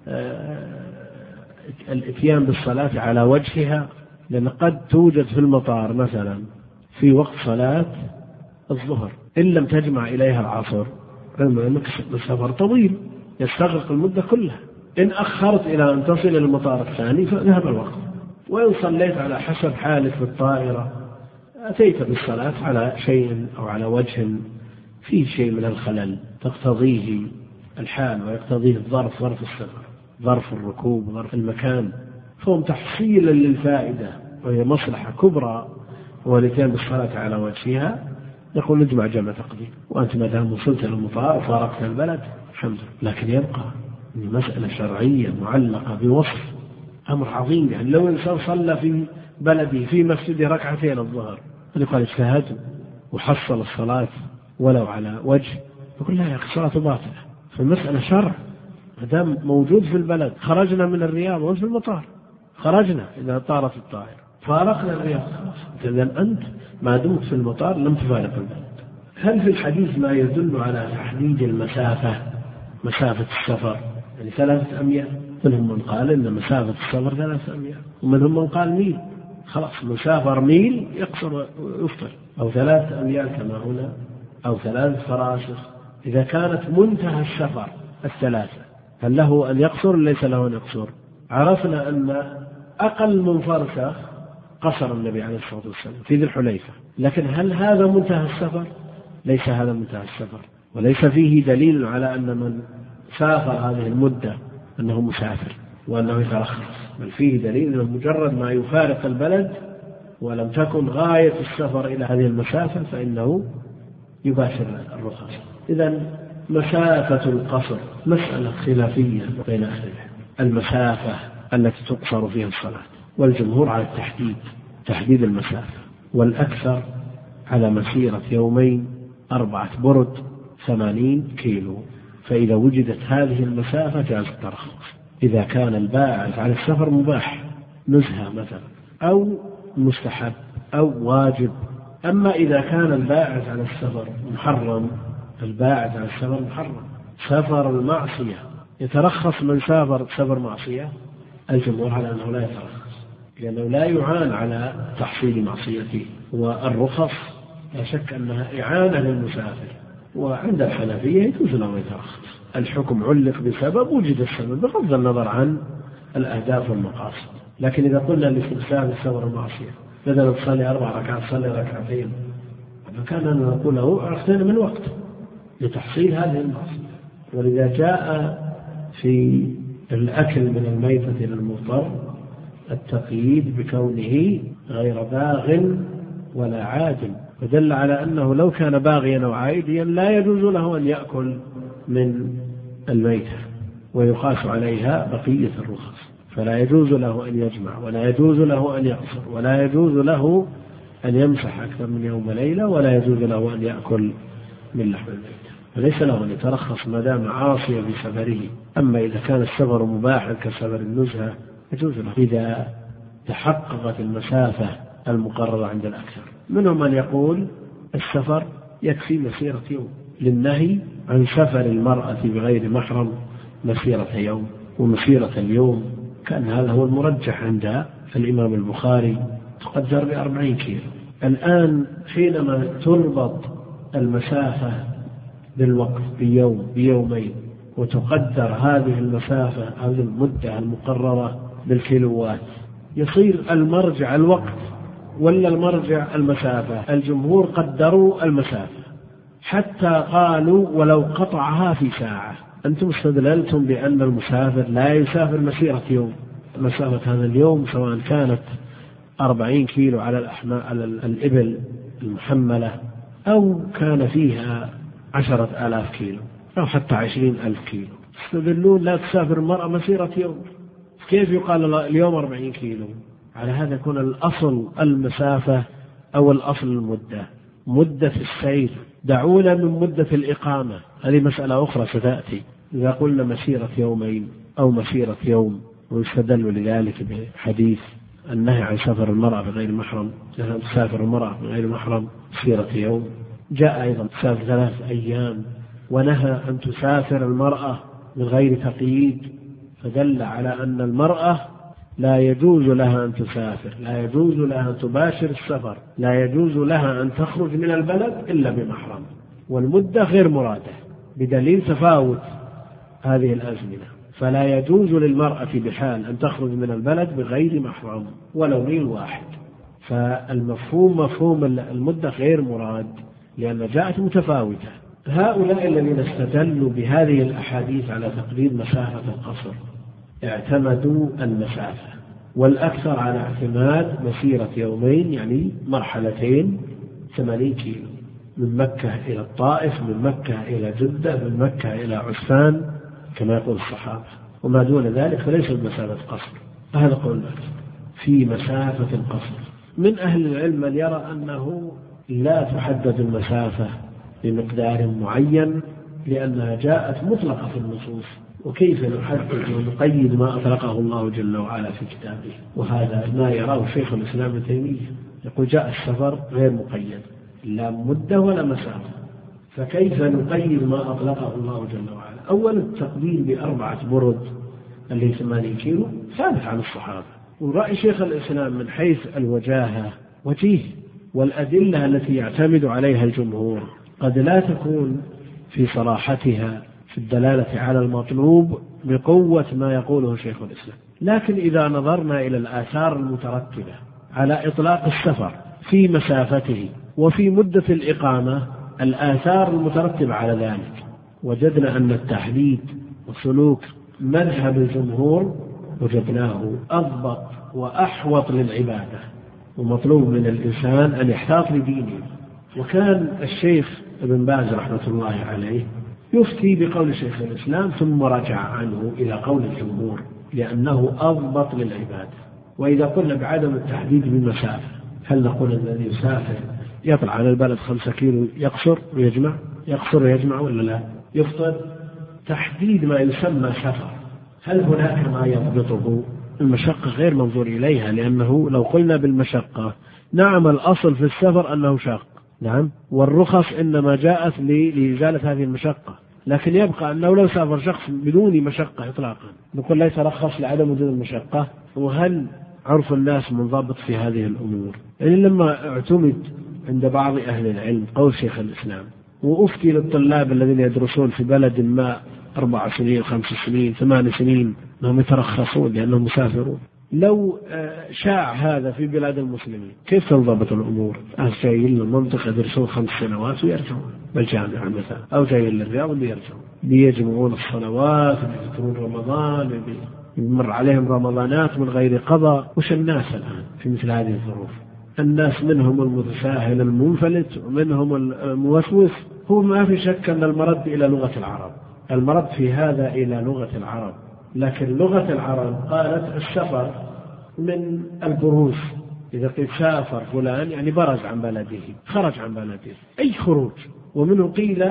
الاتيان بالصلاة على وجهها، لأن قد توجد في المطار مثلا في وقت صلاة الظهر إن لم تجمع إليها العصر السفر طويل يستغرق المدة كلها، إن أخرت إلى أن تصل إلى المطار الثاني فذهب الوقت، وإن صليت على حسب حالك في الطائرة أتيت بالصلاة على شيء أو على وجه فيه شيء من الخلل تقتضيه الحال ويقتضيه الظرف، ظرف السفر، ظرف الركوب، ظرف المكان، فهم تحصيلا للفائدة وهي مصلحة كبرى والاتيان بالصلاة على وجهها، نقول نجمع جمع تقديم، وأنت ما دام وصلت إلى المطار وفارقت البلد الحمد لله. لكن يبقى مسألة شرعية معلقة بوصف أمر عظيم، يعني لو إنسان صلى في بلده في مسجده ركعتين الظهر يقال اجتهد وحصل الصلاة ولو على وجه، يقول لا يا أخي الصلاة باطلة. فالمسألة شرع، ما دام موجود في البلد، خرجنا من الرياض وانت في المطار، خرجنا إذا طارت الطائرة فارقنا الرياض، إذن أنت ما دمت في المطار لم تفارق البلد. هل في الحديث ما يدل على تحديد المسافة، مسافة السفر يعني ثلاثة أميال؟ منهم من قال إن مسافة السفر ثلاثة أميال، ومنهم من قال ميل، خلاص مسافر ميل يقصر ويفطر، أو ثلاثة أميال كما هنا، أو ثلاث فراسخ. إذا كانت منتهى السفر الثلاثة هل له أن يقصر ليس له أن يقصر؟ عرفنا أن أقل من فرسخ قصر النبي عليه الصلاة والسلام في ذي الحليفة، لكن هل هذا منتهى السفر؟ ليس هذا منتهى السفر، وليس فيه دليل على أن من سافر هذه المدة أنه مسافر وأنه يترخص، بل فيه دليل أنه مجرد ما يفارق البلد ولم تكن غاية السفر إلى هذه المسافة فإنه يباشر الرخص. إذن مسافة القصر مسألة خلافية بين أهل العلم، المسافة التي تقصر فيها الصلاة، والجمهور على التحديد، تحديد المسافة، والأكثر على مسيرة يومين أربعة برد ثمانين كيلو، فإذا وجدت هذه المسافة جاز الترخص. إذا كان الباعث على السفر مباح نزهة مثلا أو مستحب أو واجب. أما إذا كان الباعث على السفر محرم، الباعث على السفر محرم، سفر المعصية، يترخص من سافر سفر معصية؟ الجمهور على أنه لا يترخص، لأنه لا يعان على تحصيل معصيته، والرخص لا شك أنها إعانة للمسافر، وعند الحنفية يجوز له يترخص. الحكم علق بسبب، وجد السبب بغض النظر عن الأهداف والمقاصد. لكن إذا قلنا لاستمثال السفر المعصية بدل تصلي أربع ركعات صلي ركعتين، فكان نقول له أخذنا من وقت لتحصيل هذه المعصية. ولذا جاء في الأكل من الميتة للمضطر التقييد بكونه غير باغ ولا عادل، فدل على أنه لو كان باغيا أو عائديا لا يجوز له أن يأكل من الميتة، ويقاس عليها بقية الرخص، فلا يجوز له أن يجمع، ولا يجوز له أن يقصر، ولا يجوز له أن يمسح أكثر من يوم ليلة، ولا يجوز له أن يأكل من لحم الميتة، فليس له أن يترخص ما دام عاصيا بسفره. أما إذا كان السفر مباحا كسفر النزهة يجوز له إذا تحققت المسافة المقررة عند الأكثر. منهم من يقول السفر يكفي مسيرة يوم، للنهي عن سفر المرأة بغير محرم مسيرة يوم ومسيرة اليوم، كان هذا هو المرجح عند الإمام البخاري، تقدر بأربعين كيلو. الآن حينما تربط المسافة بالوقت بيوم بيومين وتقدر هذه المسافة هذه المدة المقررة بالكيلوات، يصير المرجع الوقت ولا المرجع المسافة؟ الجمهور قدروا المسافة حتى قالوا ولو قطعها في ساعة. أنتم استدللتم بأن المسافر لا يسافر مسيرة يوم، مسافة هذا اليوم سواء كانت أربعين كيلو على الأحمال على الإبل المحملة أو كان فيها عشرة آلاف كيلو أو حتى عشرين ألف كيلو، استدلون لا تسافر المرأة مسيرة يوم. كيف يقال اليوم أربعين كيلو؟ على هذا يكون الأصل المسافة أو الأصل المدة، مدة السير. دعونا من مدة الإقامة، هذه مسألة أخرى ستأتي. إذا قلنا مسيرة يومين أو مسيرة يوم ويستدل لذلك بحديث النهي عن سفر المرأة بغير محرم، تسافر المرأة بغير محرم مسيرة يوم. جاء أيضا تسافر ثلاث أيام ونهى أن تسافر المرأة من غير تقييد، فدل على أن المرأة لا يجوز لها أن تسافر، لا يجوز لها أن تباشر السفر، لا يجوز لها أن تخرج من البلد إلا بمحرم، والمدة غير مرادة بدليل تفاوت هذه الأزمنة. فلا يجوز للمرأة بحال أن تخرج من البلد بغير محرم ولو ميل واحد. فالمفهوم مفهوم المدة غير مراد لأن جاءت متفاوتة. هؤلاء الذين استدلوا بهذه الأحاديث على تقدير مسافة القصر اعتمدوا المسافة، والأكثر على اعتماد مسيرة يومين، يعني مرحلتين ثمانين كيلو، من مكة إلى الطائف، من مكة إلى جدة، من مكة إلى عسفان كما يقول الصحابة، وما دون ذلك فليس مسافة قصر. هذا قول الأكثر في مسافة القصر. من أهل العلم من يرى أنه لا تحدد المسافة بمقدار معين لأنها جاءت مطلقة في النصوص، وكيف نحدد ونقيد ما أطلقه الله جل وعلا في كتابه؟ وهذا ما يراه شيخ الإسلام ابن تيمية، يقول جاء السفر غير مقيد لا مدة ولا مسافة، فكيف نقيد ما أطلقه الله جل وعلا؟ أولا التقدير بأربعة برد اللي ثمانين كيلو ثابت عن الصحابة، ورأي شيخ الإسلام من حيث الوجاهة وجيه، والأدلة التي يعتمد عليها الجمهور قد لا تكون في صراحتها في الدلالة على المطلوب بقوة ما يقوله شيخ الإسلام. لكن إذا نظرنا إلى الآثار المترتبة على إطلاق السفر في مسافته وفي مدة الإقامة، الآثار المترتبة على ذلك، وجدنا أن التحديد وسلوك مذهب الجمهور وجدناه أضبط وأحوط للعبادة، ومطلوب من الإنسان أن يحتاط لدينه. وكان الشيخ ابن باز رحمة الله عليه يفتي بقول شيخ الإسلام ثم رجع عنه إلى قول الجمهور لأنه أضبط للعبادة. وإذا قلنا بعدم التحديد بالمسافة، هل نقول الذي يسافر يطلع على البلد خمسة كيلو يقصر ويجمع يقصر ويجمع ولا لا يفطر؟ تحديد ما يسمى سفر، هل هناك ما يضبطه؟ المشقة غير منظور إليها، لأنه لو قلنا بالمشقة نعم الأصل في السفر أنه شاق، نعم، والرخص إنما جاءت لإزالة هذه المشقة، لكن يبقى أنه لو سافر شخص بدون مشقة إطلاقا نقول لا يترخص لعدم وجود المشقة. وهل عرف الناس منضبط في هذه الأمور؟ يعني لما اعتمد عند بعض أهل العلم قول شيخ الإسلام وأفتي للطلاب الذين يدرسون في بلد ما أربع سنين خمس سنين ثمان سنين أنهم يترخصون لأنهم مسافرون، لو شاع هذا في بلاد المسلمين كيف تنضبط الأمور؟ جايين للمنطقة يدرسون خمس سنوات ويرجعون بالجامعة مثلا، أو جايين للرياض ويرجعون، بيجمعون الصلوات ويذكرون رمضان يمر عليهم رمضانات من غير قضاء. وش الناس الآن في مثل هذه الظروف؟ الناس منهم المتساهل المنفلت ومنهم الموسوس. هو ما في شك أن المرد إلى لغة العرب، المرد في هذا إلى لغة العرب، لكن لغة العرب قالت السفر من البروز، إذا قيل سافر فلان يعني برز عن بلده، خرج عن بلده، أي خروج. ومنه قيل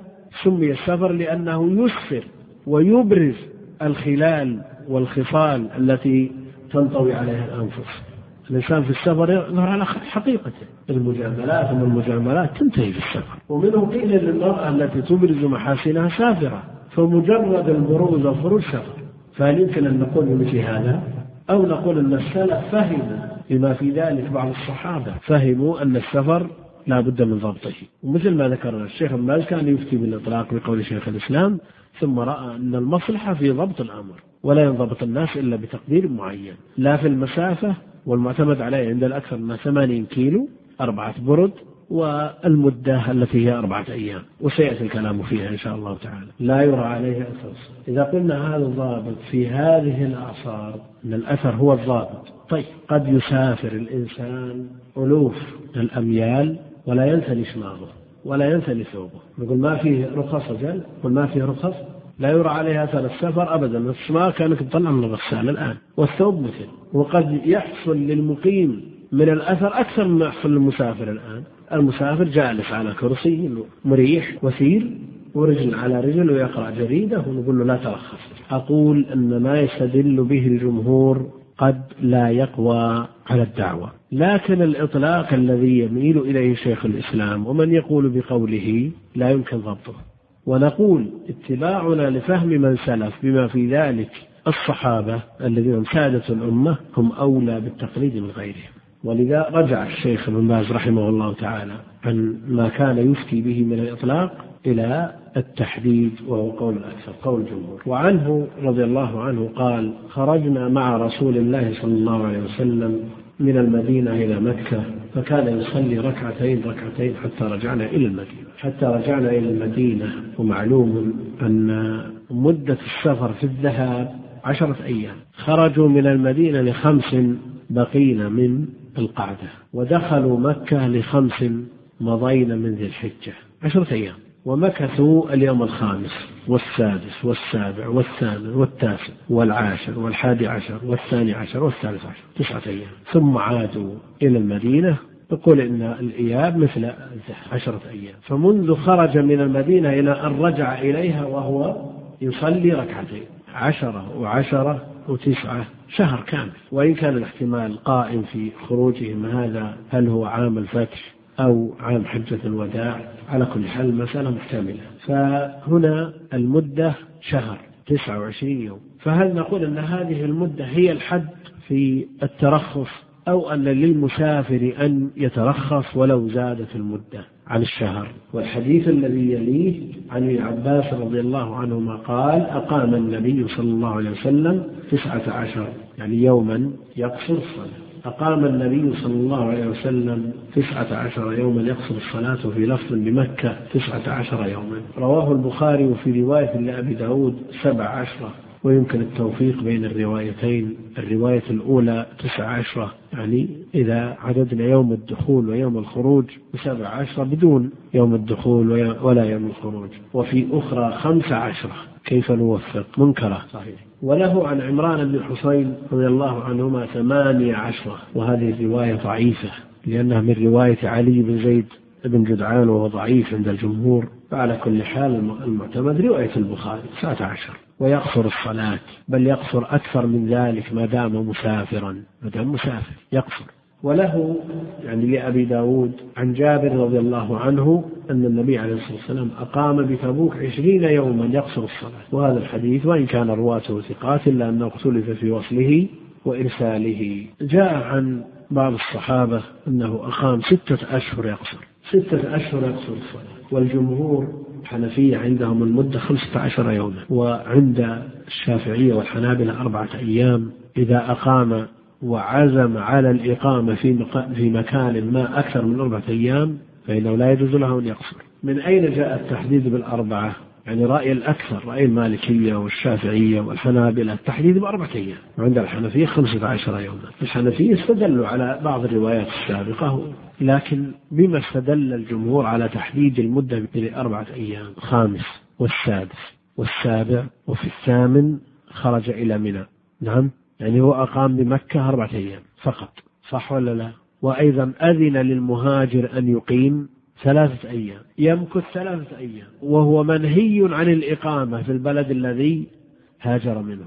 سمي السفر لأنه يسفر ويبرز الخلال والخصال التي تنطوي عليها الأنفس. الإنسان في السفر يظهر على حقيقته، المجاملات ومن المجاملات تنتهي في السفر. ومنه قيل للمرأة التي تبرز محاسنها سافرة، فمجرد البروز وخروج سفر. فهل يمكن أن نقول بمثل هذا؟ أو نقول أن السلف فهموا بما في ذلك، بعض الصحابة فهموا أن السفر لا بد من ضبطه، ومثل ما ذكرنا الشيخ ابن باز كان يفتي بالإطلاق بقول شيخ الإسلام، ثم رأى أن المصلحة في ضبط الأمر، ولا ينضبط الناس إلا بتقدير معين، لا في المسافة، والمعتمد عليه عند الأكثر من ثمانين كيلو أربعة برد، والمدة التي هي أربعة أيام، وسيأتي الكلام فيها إن شاء الله تعالى. لا يرى عليه أثر. إذا قلنا هذا الضابط في هذه الأعصار أن الأثر هو الضابط، طيب قد يسافر الإنسان ألوف الأميال ولا ينثني شماغه ولا ينثني ثوبه، نقول ما فيه رخص أجل، قل ما فيه رخص، لا يرى عليها أثر السفر أبدا. الشماغ كانك تطلع من الغسالة الآن، والثوب مثل. وقد يحصل للمقيم من الأثر أكثر مما يحصل للمسافر الآن. المسافر جالس على كرسي مريح وثير ورجل على رجل ويقرأ جريدة، ونقول له لا ترخص. أقول أن ما يستدل به الجمهور قد لا يقوى على الدعوة، لكن الإطلاق الذي يميل إليه شيخ الإسلام ومن يقول بقوله لا يمكن ضبطه. ونقول اتباعنا لفهم من سلف بما في ذلك الصحابة الذين هم سادة الأمة هم أولى بالتقليد من غيرهم. ولذا رجع الشيخ ابن باز رحمه الله تعالى عن ما كان يفتي به من الإطلاق إلى التحديد، وهو قول الأكثر، قول الجمهور. وعنه رضي الله عنه قال: خرجنا مع رسول الله صلى الله عليه وسلم من المدينة إلى مكة، فكان يصلي ركعتين ركعتين حتى رجعنا إلى المدينة حتى رجعنا إلى المدينة ومعلوم أن مدة السفر في الذهاب عشرة أيام. خرجوا من المدينة لخمس بقين من القعدة، ودخلوا مكة لخمس مضين من ذي الحجة، عشرة أيام. ومكثوا اليوم الخامس والسادس والسابع والثامن والتاسع والعاشر والحادي عشر والثاني عشر والثالث عشر، تسعة أيام. ثم عادوا إلى المدينة. يقول إن الإياب مثل عشرة أيام. فمنذ خرج من المدينة إلى أن رجع إليها وهو يصلي ركعتين، عشرة وعشرة وتسعة، شهر كامل. وإن كان الاحتمال قائم في خروجهم هذا هل هو عام الفتح أو عام حجة الوداع، على كل حال المسألة محتملة. فهنا المدة شهر تسعة وعشرين يوم. فهل نقول أن هذه المدة هي الحد في الترخص، أو أن للمسافر أن يترخص ولو زادت المدة عن الشهر؟ والحديث الذي يليه عن ابن عباس رضي الله عنهما قال: أقام النبي صلى الله عليه وسلم تسعة عشر، يعني يوما يقصر الصلاة. أقام النبي صلى الله عليه وسلم تسعة عشر يوما يقصر الصلاة، في لفظ بمكة تسعة عشر يوما. رواه البخاري وفي رواية لأبي داود سبع عشرة، ويمكن التوفيق بين الروايتين. الرواية الأولى تسع عشرة، يعني إذا عددنا يوم الدخول ويوم الخروج بسبع عشرة بدون يوم الدخول ولا يوم الخروج. وفي أخرى خمس عشرة، كيف نوفق؟ منكرة صحيح. وله عن عمران بن حسين رضي الله عنهما ثمانية عشرة، وهذه الرواية ضعيفة لأنها من رواية علي بن زيد بن جدعان وهو ضعيف عند الجمهور. فعلى كل حال المعتمد رواية البخاري تسعة عشر. ويقصر الصلاة، بل يقصر أكثر من ذلك ما دام مسافرا، ما دام مسافر يقصر. وله يعني لأبي داود عن جابر رضي الله عنه أن النبي عليه الصلاة والسلام أقام بتبوك عشرين يوما يقصر الصلاة. وهذا الحديث وإن كان رواته ثقات إلا أنه اختلف في وصله وإرساله. جاء عن بعض الصحابة أنه أقام ستة أشهر يقصر، ستة أشهر يقصر الصلاة. والجمهور الحنفية عندهم المدة خمسة عشر يوما، وعند الشافعية والحنابلة أربعة أيام. إذا أقام وعزم على الإقامة في في مكان ما أكثر من أربعة أيام فإنه لا يجوز له أن يقصر. من أين جاء التحديد بالأربعة؟ يعني رأي الأكثر، رأي المالكية والشافعية والحنابلة التحديد بأربعة أيام، وعند الحنفية خمسة عشر يوما. الحنفية استدلوا على بعض الروايات السابقة، لكن بما استدل الجمهور على تحديد المدة بأربعة أيام: خامس والسادس والسابع، وفي الثامن خرج إلى منى. نعم، يعني هو أقام بمكة أربعة أيام فقط، صح ولا لا؟ وأيضا أذن للمهاجر أن يقيم ثلاثة أيام، يمكث ثلاثة أيام، وهو منهي عن الإقامة في البلد الذي هاجر منه.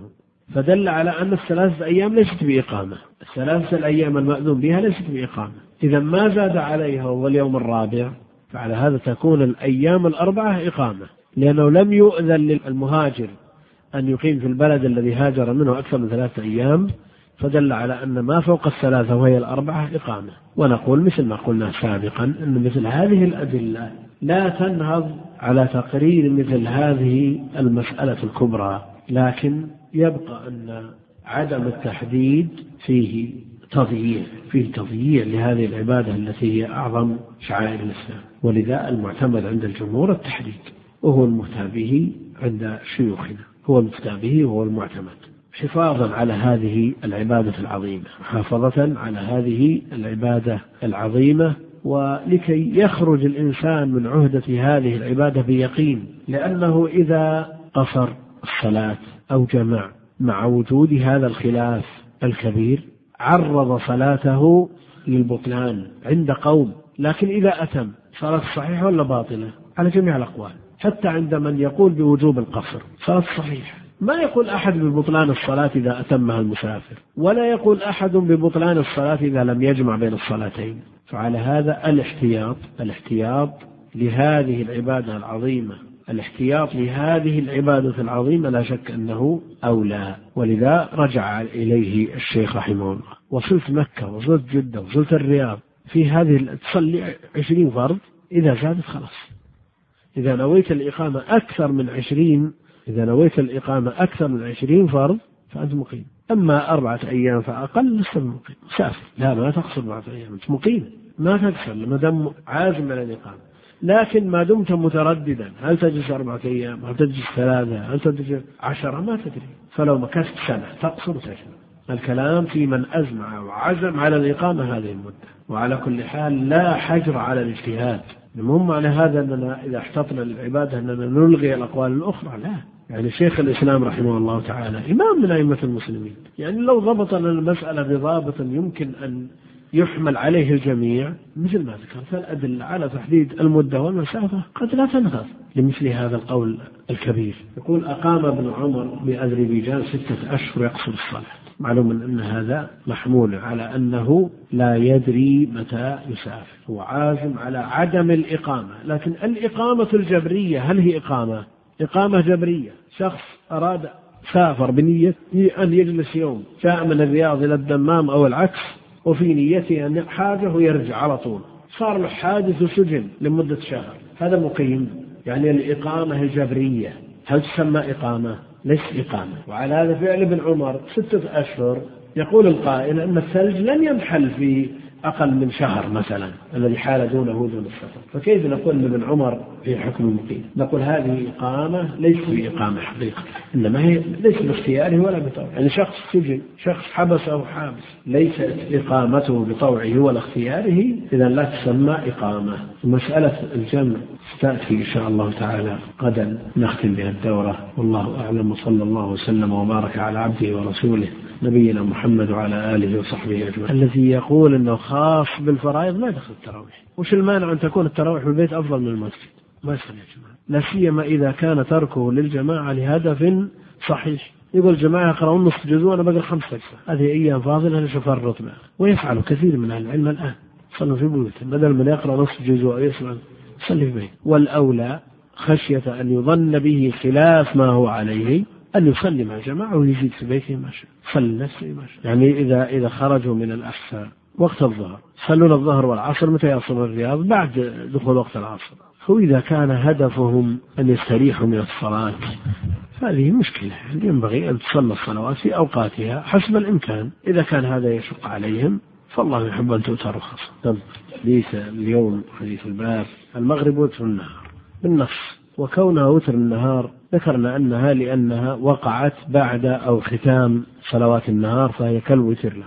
فدل على أن الثلاثة أيام ليست بإقامة، الثلاثة الأيام المأذون بها ليست بإقامة. إذا ما زاد عليها واليوم الرابع فعلى هذا تكون الأيام الأربعة إقامة، لأنه لم يؤذن للمهاجر أن يقيم في البلد الذي هاجر منه أكثر من ثلاثة أيام، فدل على أن ما فوق الثلاثة وهي الأربعة إقامة. ونقول مثل ما قلنا سابقا أن مثل هذه الأدلة لا تنهض على تقرير مثل هذه المسألة الكبرى، لكن يبقى أن عدم التحديد فيه تضييع فيه تضييع لهذه العبادة التي هي أعظم شعائر الإسلام. ولذا المعتمد عند الجمهور التحديد، وهو المفتى به عند شيوخنا، هو المفتى به وهو المعتمد، حفاظا على هذه العبادة العظيمة، محافظة على هذه العبادة العظيمة، ولكي يخرج الإنسان من عهدة هذه العبادة بيقين. لأنه إذا قصر الصلاة أو جمع مع وجود هذا الخلاف الكبير عرض صلاته للبطلان عند قوم، لكن إذا أتم صلاة صحيحة ولا باطلة على جميع الأقوال، حتى عند من يقول بوجوب القصر صلاة صحيحة. ما يقول أحد ببطلان الصلاة إذا أتمها المسافر، ولا يقول أحد ببطلان الصلاة إذا لم يجمع بين الصلاتين. فعلى هذا الاحتياط الاحتياط لهذه العبادة العظيمة الاحتياط لهذه العبادة العظيمة لا شك أنه أولى. ولذا رجع إليه الشيخ رحمه الله. وصلت مكة وصلت جدة وصلت الرياض، في هذه تصلي عشرين فرض، إذا زادت خلاص. إذا نويت الإقامة أكثر من عشرين إذا نويت الإقامة أكثر من عشرين فرض فأنت مقيم. أما أربعة أيام فأقل لست مقيم، سافر. لا، ما تقصر أربعة أيام، أنت مقيم، ما تكسر ما دام عازم على الإقامة. لكن ما دمت مترددا، هل تجلس أربعة أيام، هل تجلس ثلاثة، هل تجلس عشرة، ما تدري. فلو مكثت سنة تقصر تجلس. الكلام في من أزمع وعزم على الإقامة هذه المدة. وعلى كل حال لا حجر على الاجتهاد. المهم على هذا أننا إذا احتطنا للعبادة أننا نلغي الأقوال الأخرى، لا. يعني شيخ الإسلام رحمه الله تعالى إمام من أئمة المسلمين، يعني لو ضبطنا المسألة بضابط يمكن أن يحمل عليه الجميع مثل ما ذكرت، فالأدلة على تحديد المدة والمسافة قد لا تنهض لمثل هذا القول الكبير. يقول أقام ابن عمر بأذربيجان ستة أشهر يقصر الصلاة. معلوم أن هذا محمول على أنه لا يدري متى يسافر، هو عازم على عدم الإقامة. لكن الإقامة الجبرية هل هي إقامة إقامة جبرية؟ شخص أراد سافر بنية أن يجلس يوم، جاء من الرياض إلى الدمام أو العكس، وفي نيته أن حاجة ويرجع على طول، صار له حادث وسجن لمدة شهر، هذا مقيم. يعني الإقامة الجبرية هل تسمى إقامة؟ ليس إقامة. وعلى هذا فعل ابن عمر ستة أشهر. يقول القائل أن الثلج لن ينحل في أقل من شهر مثلا، الذي حال دونه دون السفر، فكيف نقول ابن عمر في حكم المقيم؟ نقول هذه إقامة ليس بإقامة حقيقة، إنما هي ليس باختياره ولا بطوعه. يعني شخص سجن، شخص حبس أو حابس، ليست إقامته بطوعه ولا اختياره، إذا لا تسمى إقامة. مسألة الجمع ستأتي إن شاء الله تعالى غدا نختم بها الدورة، والله أعلم. وصلى الله وسلم وبارك على عبده ورسوله نبينا محمد وعلى آله وصحبه أجمعين. الذي يقول أنه خاص بالفرائض ما يدخل التراويح. وش المانع أن تكون التراويح في البيت أفضل من المسجد؟ ما يصير يا جماعة، لا سيما إذا كان تركه للجماعة لهدف صحيح. يقول جماعة يقرؤون نصف جزء وأنا بقرأ خمس أجزاء، هذه أيام فاضلة ليش أفرط معه؟ ويفعل كثير من العلم الآن، صلوا في بيوتهم بدل من يقرأ نصف جزء ويسمع صلي في بيت. والأولى خشية أن يظن به خلاف ما هو عليه أن يصلي مع جماعة ويزيد في بيته ما شاء، صلي نفسه ما شاء. يعني إذا إذا خرجوا من الأحساء وقت الظهر صلون الظهر والعصر، متى يصل الرياض؟ بعد دخول وقت العصر. هو إذا كان هدفهم أن يستريحوا من الصلاة هذه مشكلة، ينبغي أن تصلى الصلوات في أوقاتها حسب الإمكان. إذا كان هذا يشق عليهم فالله يحب أن تؤتى رخصة. طب ليس اليوم حديث الباب المغرب وتر النهار بالنص، وكونها وتر النهار ذكرنا أنها لأنها وقعت بعد أو ختام صلوات النهار فهي كالوتر له.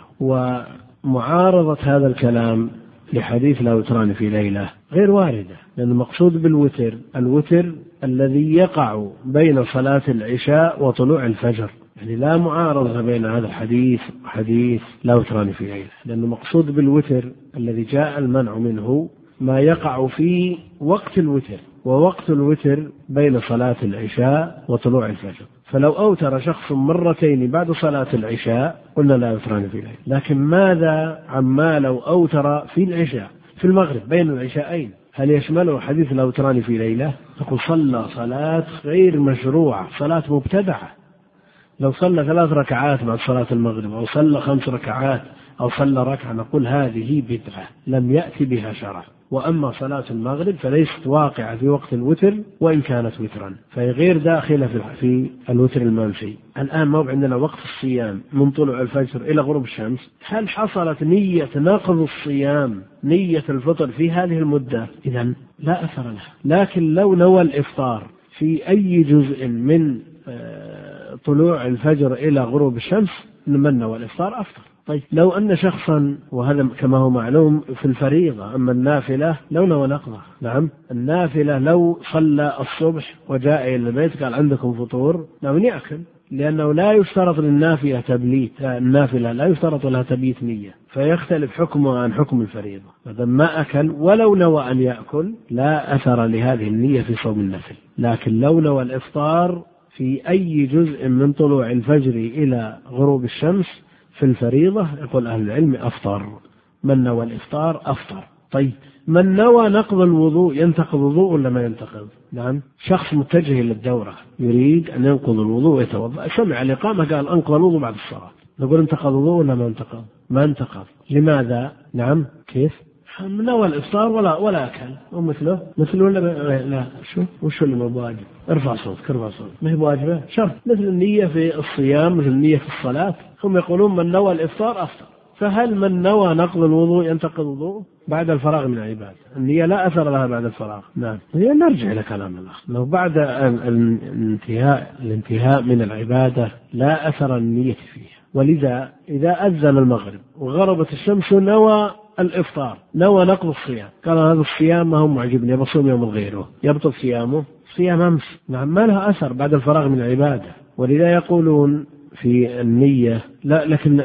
ومعارضة هذا الكلام لحديث لا وتران في ليلة غير واردة، لأن المقصود بالوتر الوتر الذي يقع بين صلاة العشاء وطلوع الفجر، يعني لا معارضة بين هذا الحديث وحديث لا وتران في ليلة، لأن المقصود بالوتر الذي جاء المنع منه ما يقع في وقت الوتر، ووقت الوتر بين صلاة العشاء وطلوع الفجر. فلو أوتر شخص مرتين بعد صلاة العشاء قلنا لا يوتران في الليل. لكن ماذا عما لو أوتر في العشاء في المغرب بين العشاءين؟ هل يشمله حديث لا يوتران في ليلة؟ تقول صلى صلاة غير مشروعة، صلاة مبتدعة. لو صلى ثلاث ركعات بعد صلاة المغرب أو صلى خمس ركعات أو صلى ركعة نقول هذه بدعة لم يأتي بها شرع. وأما صلاة المغرب فليست واقعة في وقت الوتر وإن كانت وترا، فهي غير داخلة في الوتر المنفي. الآن ما عندنا وقت الصيام من طلوع الفجر إلى غروب الشمس، هل حصلت نية نقض الصيام نية الفطر في هذه المدة؟ إذن لا أثر لها. لكن لو نوى الإفطار في أي جزء من طلوع الفجر إلى غروب الشمس من نوى الإفطار أفطر. طيب لو أن شخصا، وهذا كما هو معلوم في الفريضة، أما النافلة لو نوى نقضة، نعم النافلة لو صلى الصبح وجاء إلى البيت قال عندكم فطور، نعم يأكل، لأنه لا يشترط للنافلة تبليت، النافلة لا يشترط لها تبيت نية، فيختلف حكمه عن حكم الفريضة. إذا ما أكل ولو نوى أن يأكل لا أثر لهذه النية في صوم النفل. لكن لو نوى الإفطار في أي جزء من طلوع الفجر إلى غروب الشمس في الفريضة يقول أهل العلم أفطر. من نوى الإفطار أفطر. طيب من نوى نقض الوضوء ينتقض الوضوء ولا ما ينتقض؟ نعم، شخص متجه إلى الدورة يريد أن ينقض الوضوء ويتوضأ، سمع الإقامة قال أنقض الوضوء بعد الصلاة، نقول انتقض الوضوء ولا ما انتقض؟ ما انتقض. لماذا؟ نعم كيف؟ نوى الإفطار ولا ولا أكل ومثله مثله ولا لا؟ شو وش اللي ما بواجب؟ ارفع صوتك ارفع صوتك، ما هي بواجبة شرط، مثل النية في الصيام مثل النية في الصلاة. هم يقولون من نوى الإفطار أفطر. فهل من نوى نقض الوضوء ينتقض الوضوء بعد الفراغ من العبادة؟ النية لا أثر لها بعد الفراغ. نعم، نرجع إلى كلام الله، لو بعد الانتهاء الانتهاء من العبادة لا أثر النية فيها. ولذا إذا أذن المغرب وغربت الشمس نوى الإفطار، نوى نقض الصيام، قال هذا الصيام ما هو معجبني بصوم يوم غيره، يبطل صيامه صيام أمس. نعم ما لها أثر بعد الفراغ من العبادة. ولذا يقولون في النية لا، لكن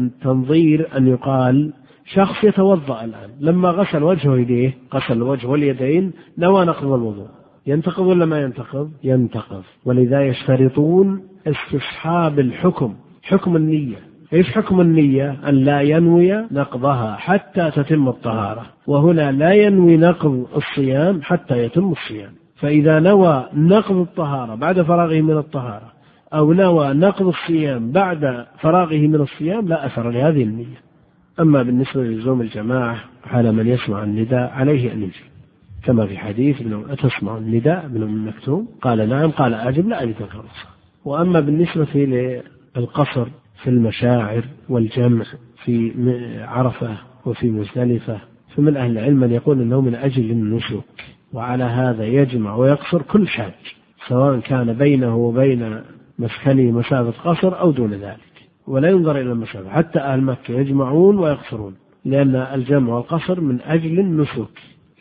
التنظير أن يقال شخص يتوضأ الآن لما غسل وجهه ويديه، غسل الوجه واليدين، نوى نقض الوضوء، ينتقض ولا ما ينتقض؟ ينتقض. ولذا يشترطون استصحاب الحكم، حكم النية. إيش حكم النية؟ أن لا ينوي نقضها حتى تتم الطهارة، وهنا لا ينوي نقض الصيام حتى يتم الصيام. فإذا نوى نقض الطهارة بعد فراغه من الطهارة أو نوى نقض الصيام بعد فراغه من الصيام لا أثر لهذه النية. أما بالنسبة للزوم الجماعة على من يسمع النداء عليه أن يجي، كما في حديث ابن أتسمع النداء ابن أم مكتوم قال نعم، قال أجب لا أجب الرخصة. وأما بالنسبة للقصر في المشاعر والجمع في عرفة وفي مزدلفة، فمن أهل العلم من يقول أنه من أجل النسك، وعلى هذا يجمع ويقصر كل حاج سواء كان بينه وبين مسكنه مسافة قصر أو دون ذلك، ولا ينظر إلى المسافة. حتى أهل مكة يجمعون ويقصرون، لأن الجمع والقصر من أجل النسك،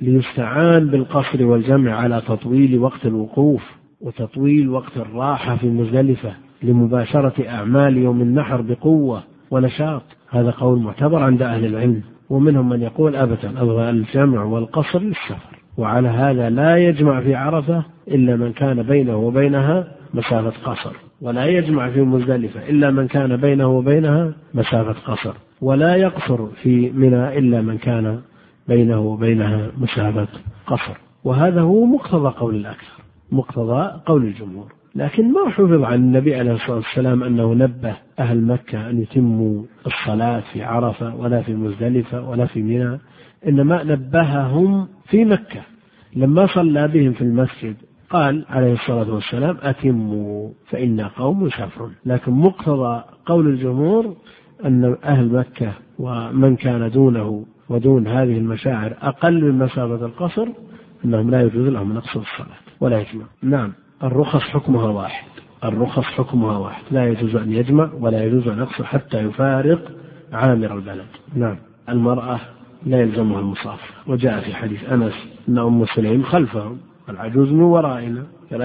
ليستعان بالقصر والجمع على تطويل وقت الوقوف وتطويل وقت الراحة في مزدلفة لمباشرة أعمال يوم النحر بقوة ونشاط. هذا قول معتبر عند أهل العلم، ومنهم من يقول أبدا الجمع والقصر للسفر، وعلى هذا لا يجمع في عرفة إلا من كان بينه وبينها مسافة قصر، ولا يجمع في مزدلفة إلا من كان بينه وبينها مسافة قصر، ولا يقصر في منى إلا من كان بينه وبينها مسافة قصر. وهذا هو مقتضى قول الأكثر، مقتضى قول الجمهور. لكن ما حفظ عن النبي عليه الصلاة والسلام أنه نبه أهل مكة أن يتموا الصلاة في عرفة ولا في مزدلفة ولا في منى، إنما نبههم في مكة لما صلى بهم في المسجد قال عليه الصلاة والسلام أتموا فإن قوم مسافرون. لكن مقتضى قول الجمهور أن أهل مكة ومن كان دونه ودون هذه المشاعر أقل من مسافة القصر أنهم لا يجوز لهم نقص الصلاة ولا يجمع. نعم الرخص حكمها واحد، الرخص حكمها واحد، لا يجوز أن يجمع ولا يجوز أن يقصر حتى يفارق عامر البلد. نعم المرأة لا يلزمها المصافة، وجاء في حديث أنس أن أم سليم خلفهم العجوز من ورائنا،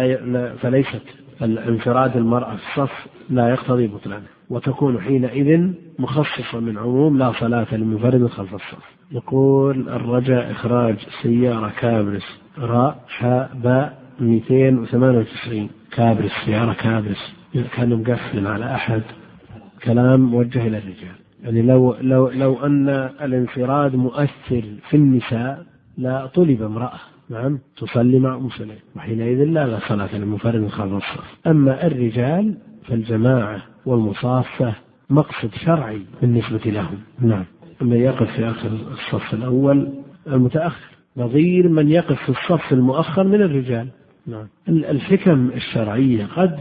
فليست الانفراد المرأة في الصف لا يقتضي بطلانه، وتكون حينئذ مخصصة من عموم لا صلاة لمنفرد خلف الصف. يقول الرجاء إخراج سيارة كابرس راء حاء باء مئتين وثمانية وتسعين كابرس، سيارة كابرس إذا كان مقفل على أحد كلام موجه إلى الرجال. يعني لو, لو, لو أن الانفراد مؤثر في النساء لا طلب امرأة نعم تصلي مع أم سليم، وحينئذ لا لا صلاة للمنفرد خلف الصف. أما الرجال فالجماعة والمصافة مقصد شرعي بالنسبة لهم. نعم. من يقف في آخر الصف الأول المتأخر نظير من يقف في الصف المؤخر من الرجال. نعم. الحكم الشرعية قد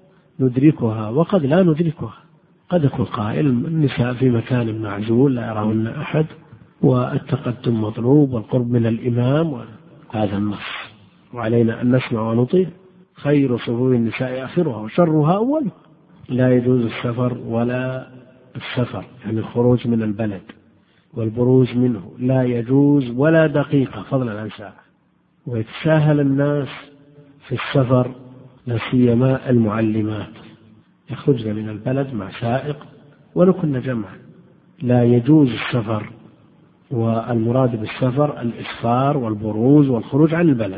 ندركها وقد لا ندركها. قد يكون قائل النساء في مكان معزول لا يرون أحد والتقدم مطلوب والقرب من الإمام، هذا النص وعلينا أن نسمع ونطيع. خير صفوف النساء آخرها وشرها أولها. لا يجوز السفر ولا السفر يعني الخروج من البلد والبروز منه لا يجوز ولا دقيقة فضلا عن ساعة. ويتساهل الناس في السفر لا سيما المعلمات يخرجن من البلد مع سائق ولو كنا جمعا. لا يجوز السفر، والمراد بالسفر الإسفار والبروز والخروج عن البلد،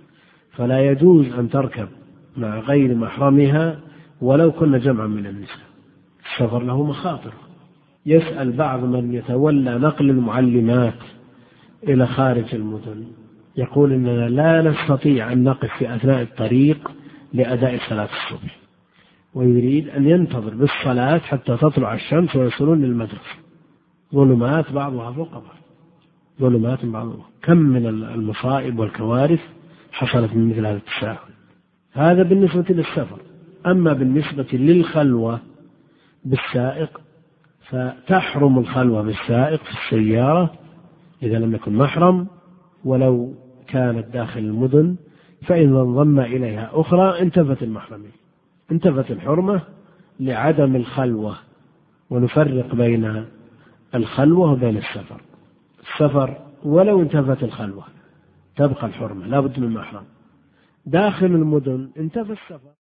فلا يجوز أن تركب مع غير محرمها ولو كنا جمعا من النساء. السفر له مخاطر. يسأل بعض من يتولى نقل المعلمات إلى خارج المدن يقول إننا لا نستطيع أن نقف في أثناء الطريق لأداء صلاة الصبح، ويريد أن ينتظر بالصلاة حتى تطلع الشمس ويصلون للمدرسة. ظلمات بعضها فوق بعض، ظلمات بعضها. كم من المصائب والكوارث حصلت من مثل هذا التساهل. هذا بالنسبة للسفر. أما بالنسبة للخلوة بالسائق فتحرم الخلوة بالسائق في السيارة إذا لم يكن محرم، ولو كانت داخل المدن فإن انضم إليها أخرى انتفت المحرمية، انتفت الحرمة لعدم الخلوة. ونفرق بين الخلوة وبين السفر. السفر ولو انتفت الخلوة تبقى الحرمة لا بد من محرم. داخل المدن انتفى السفر.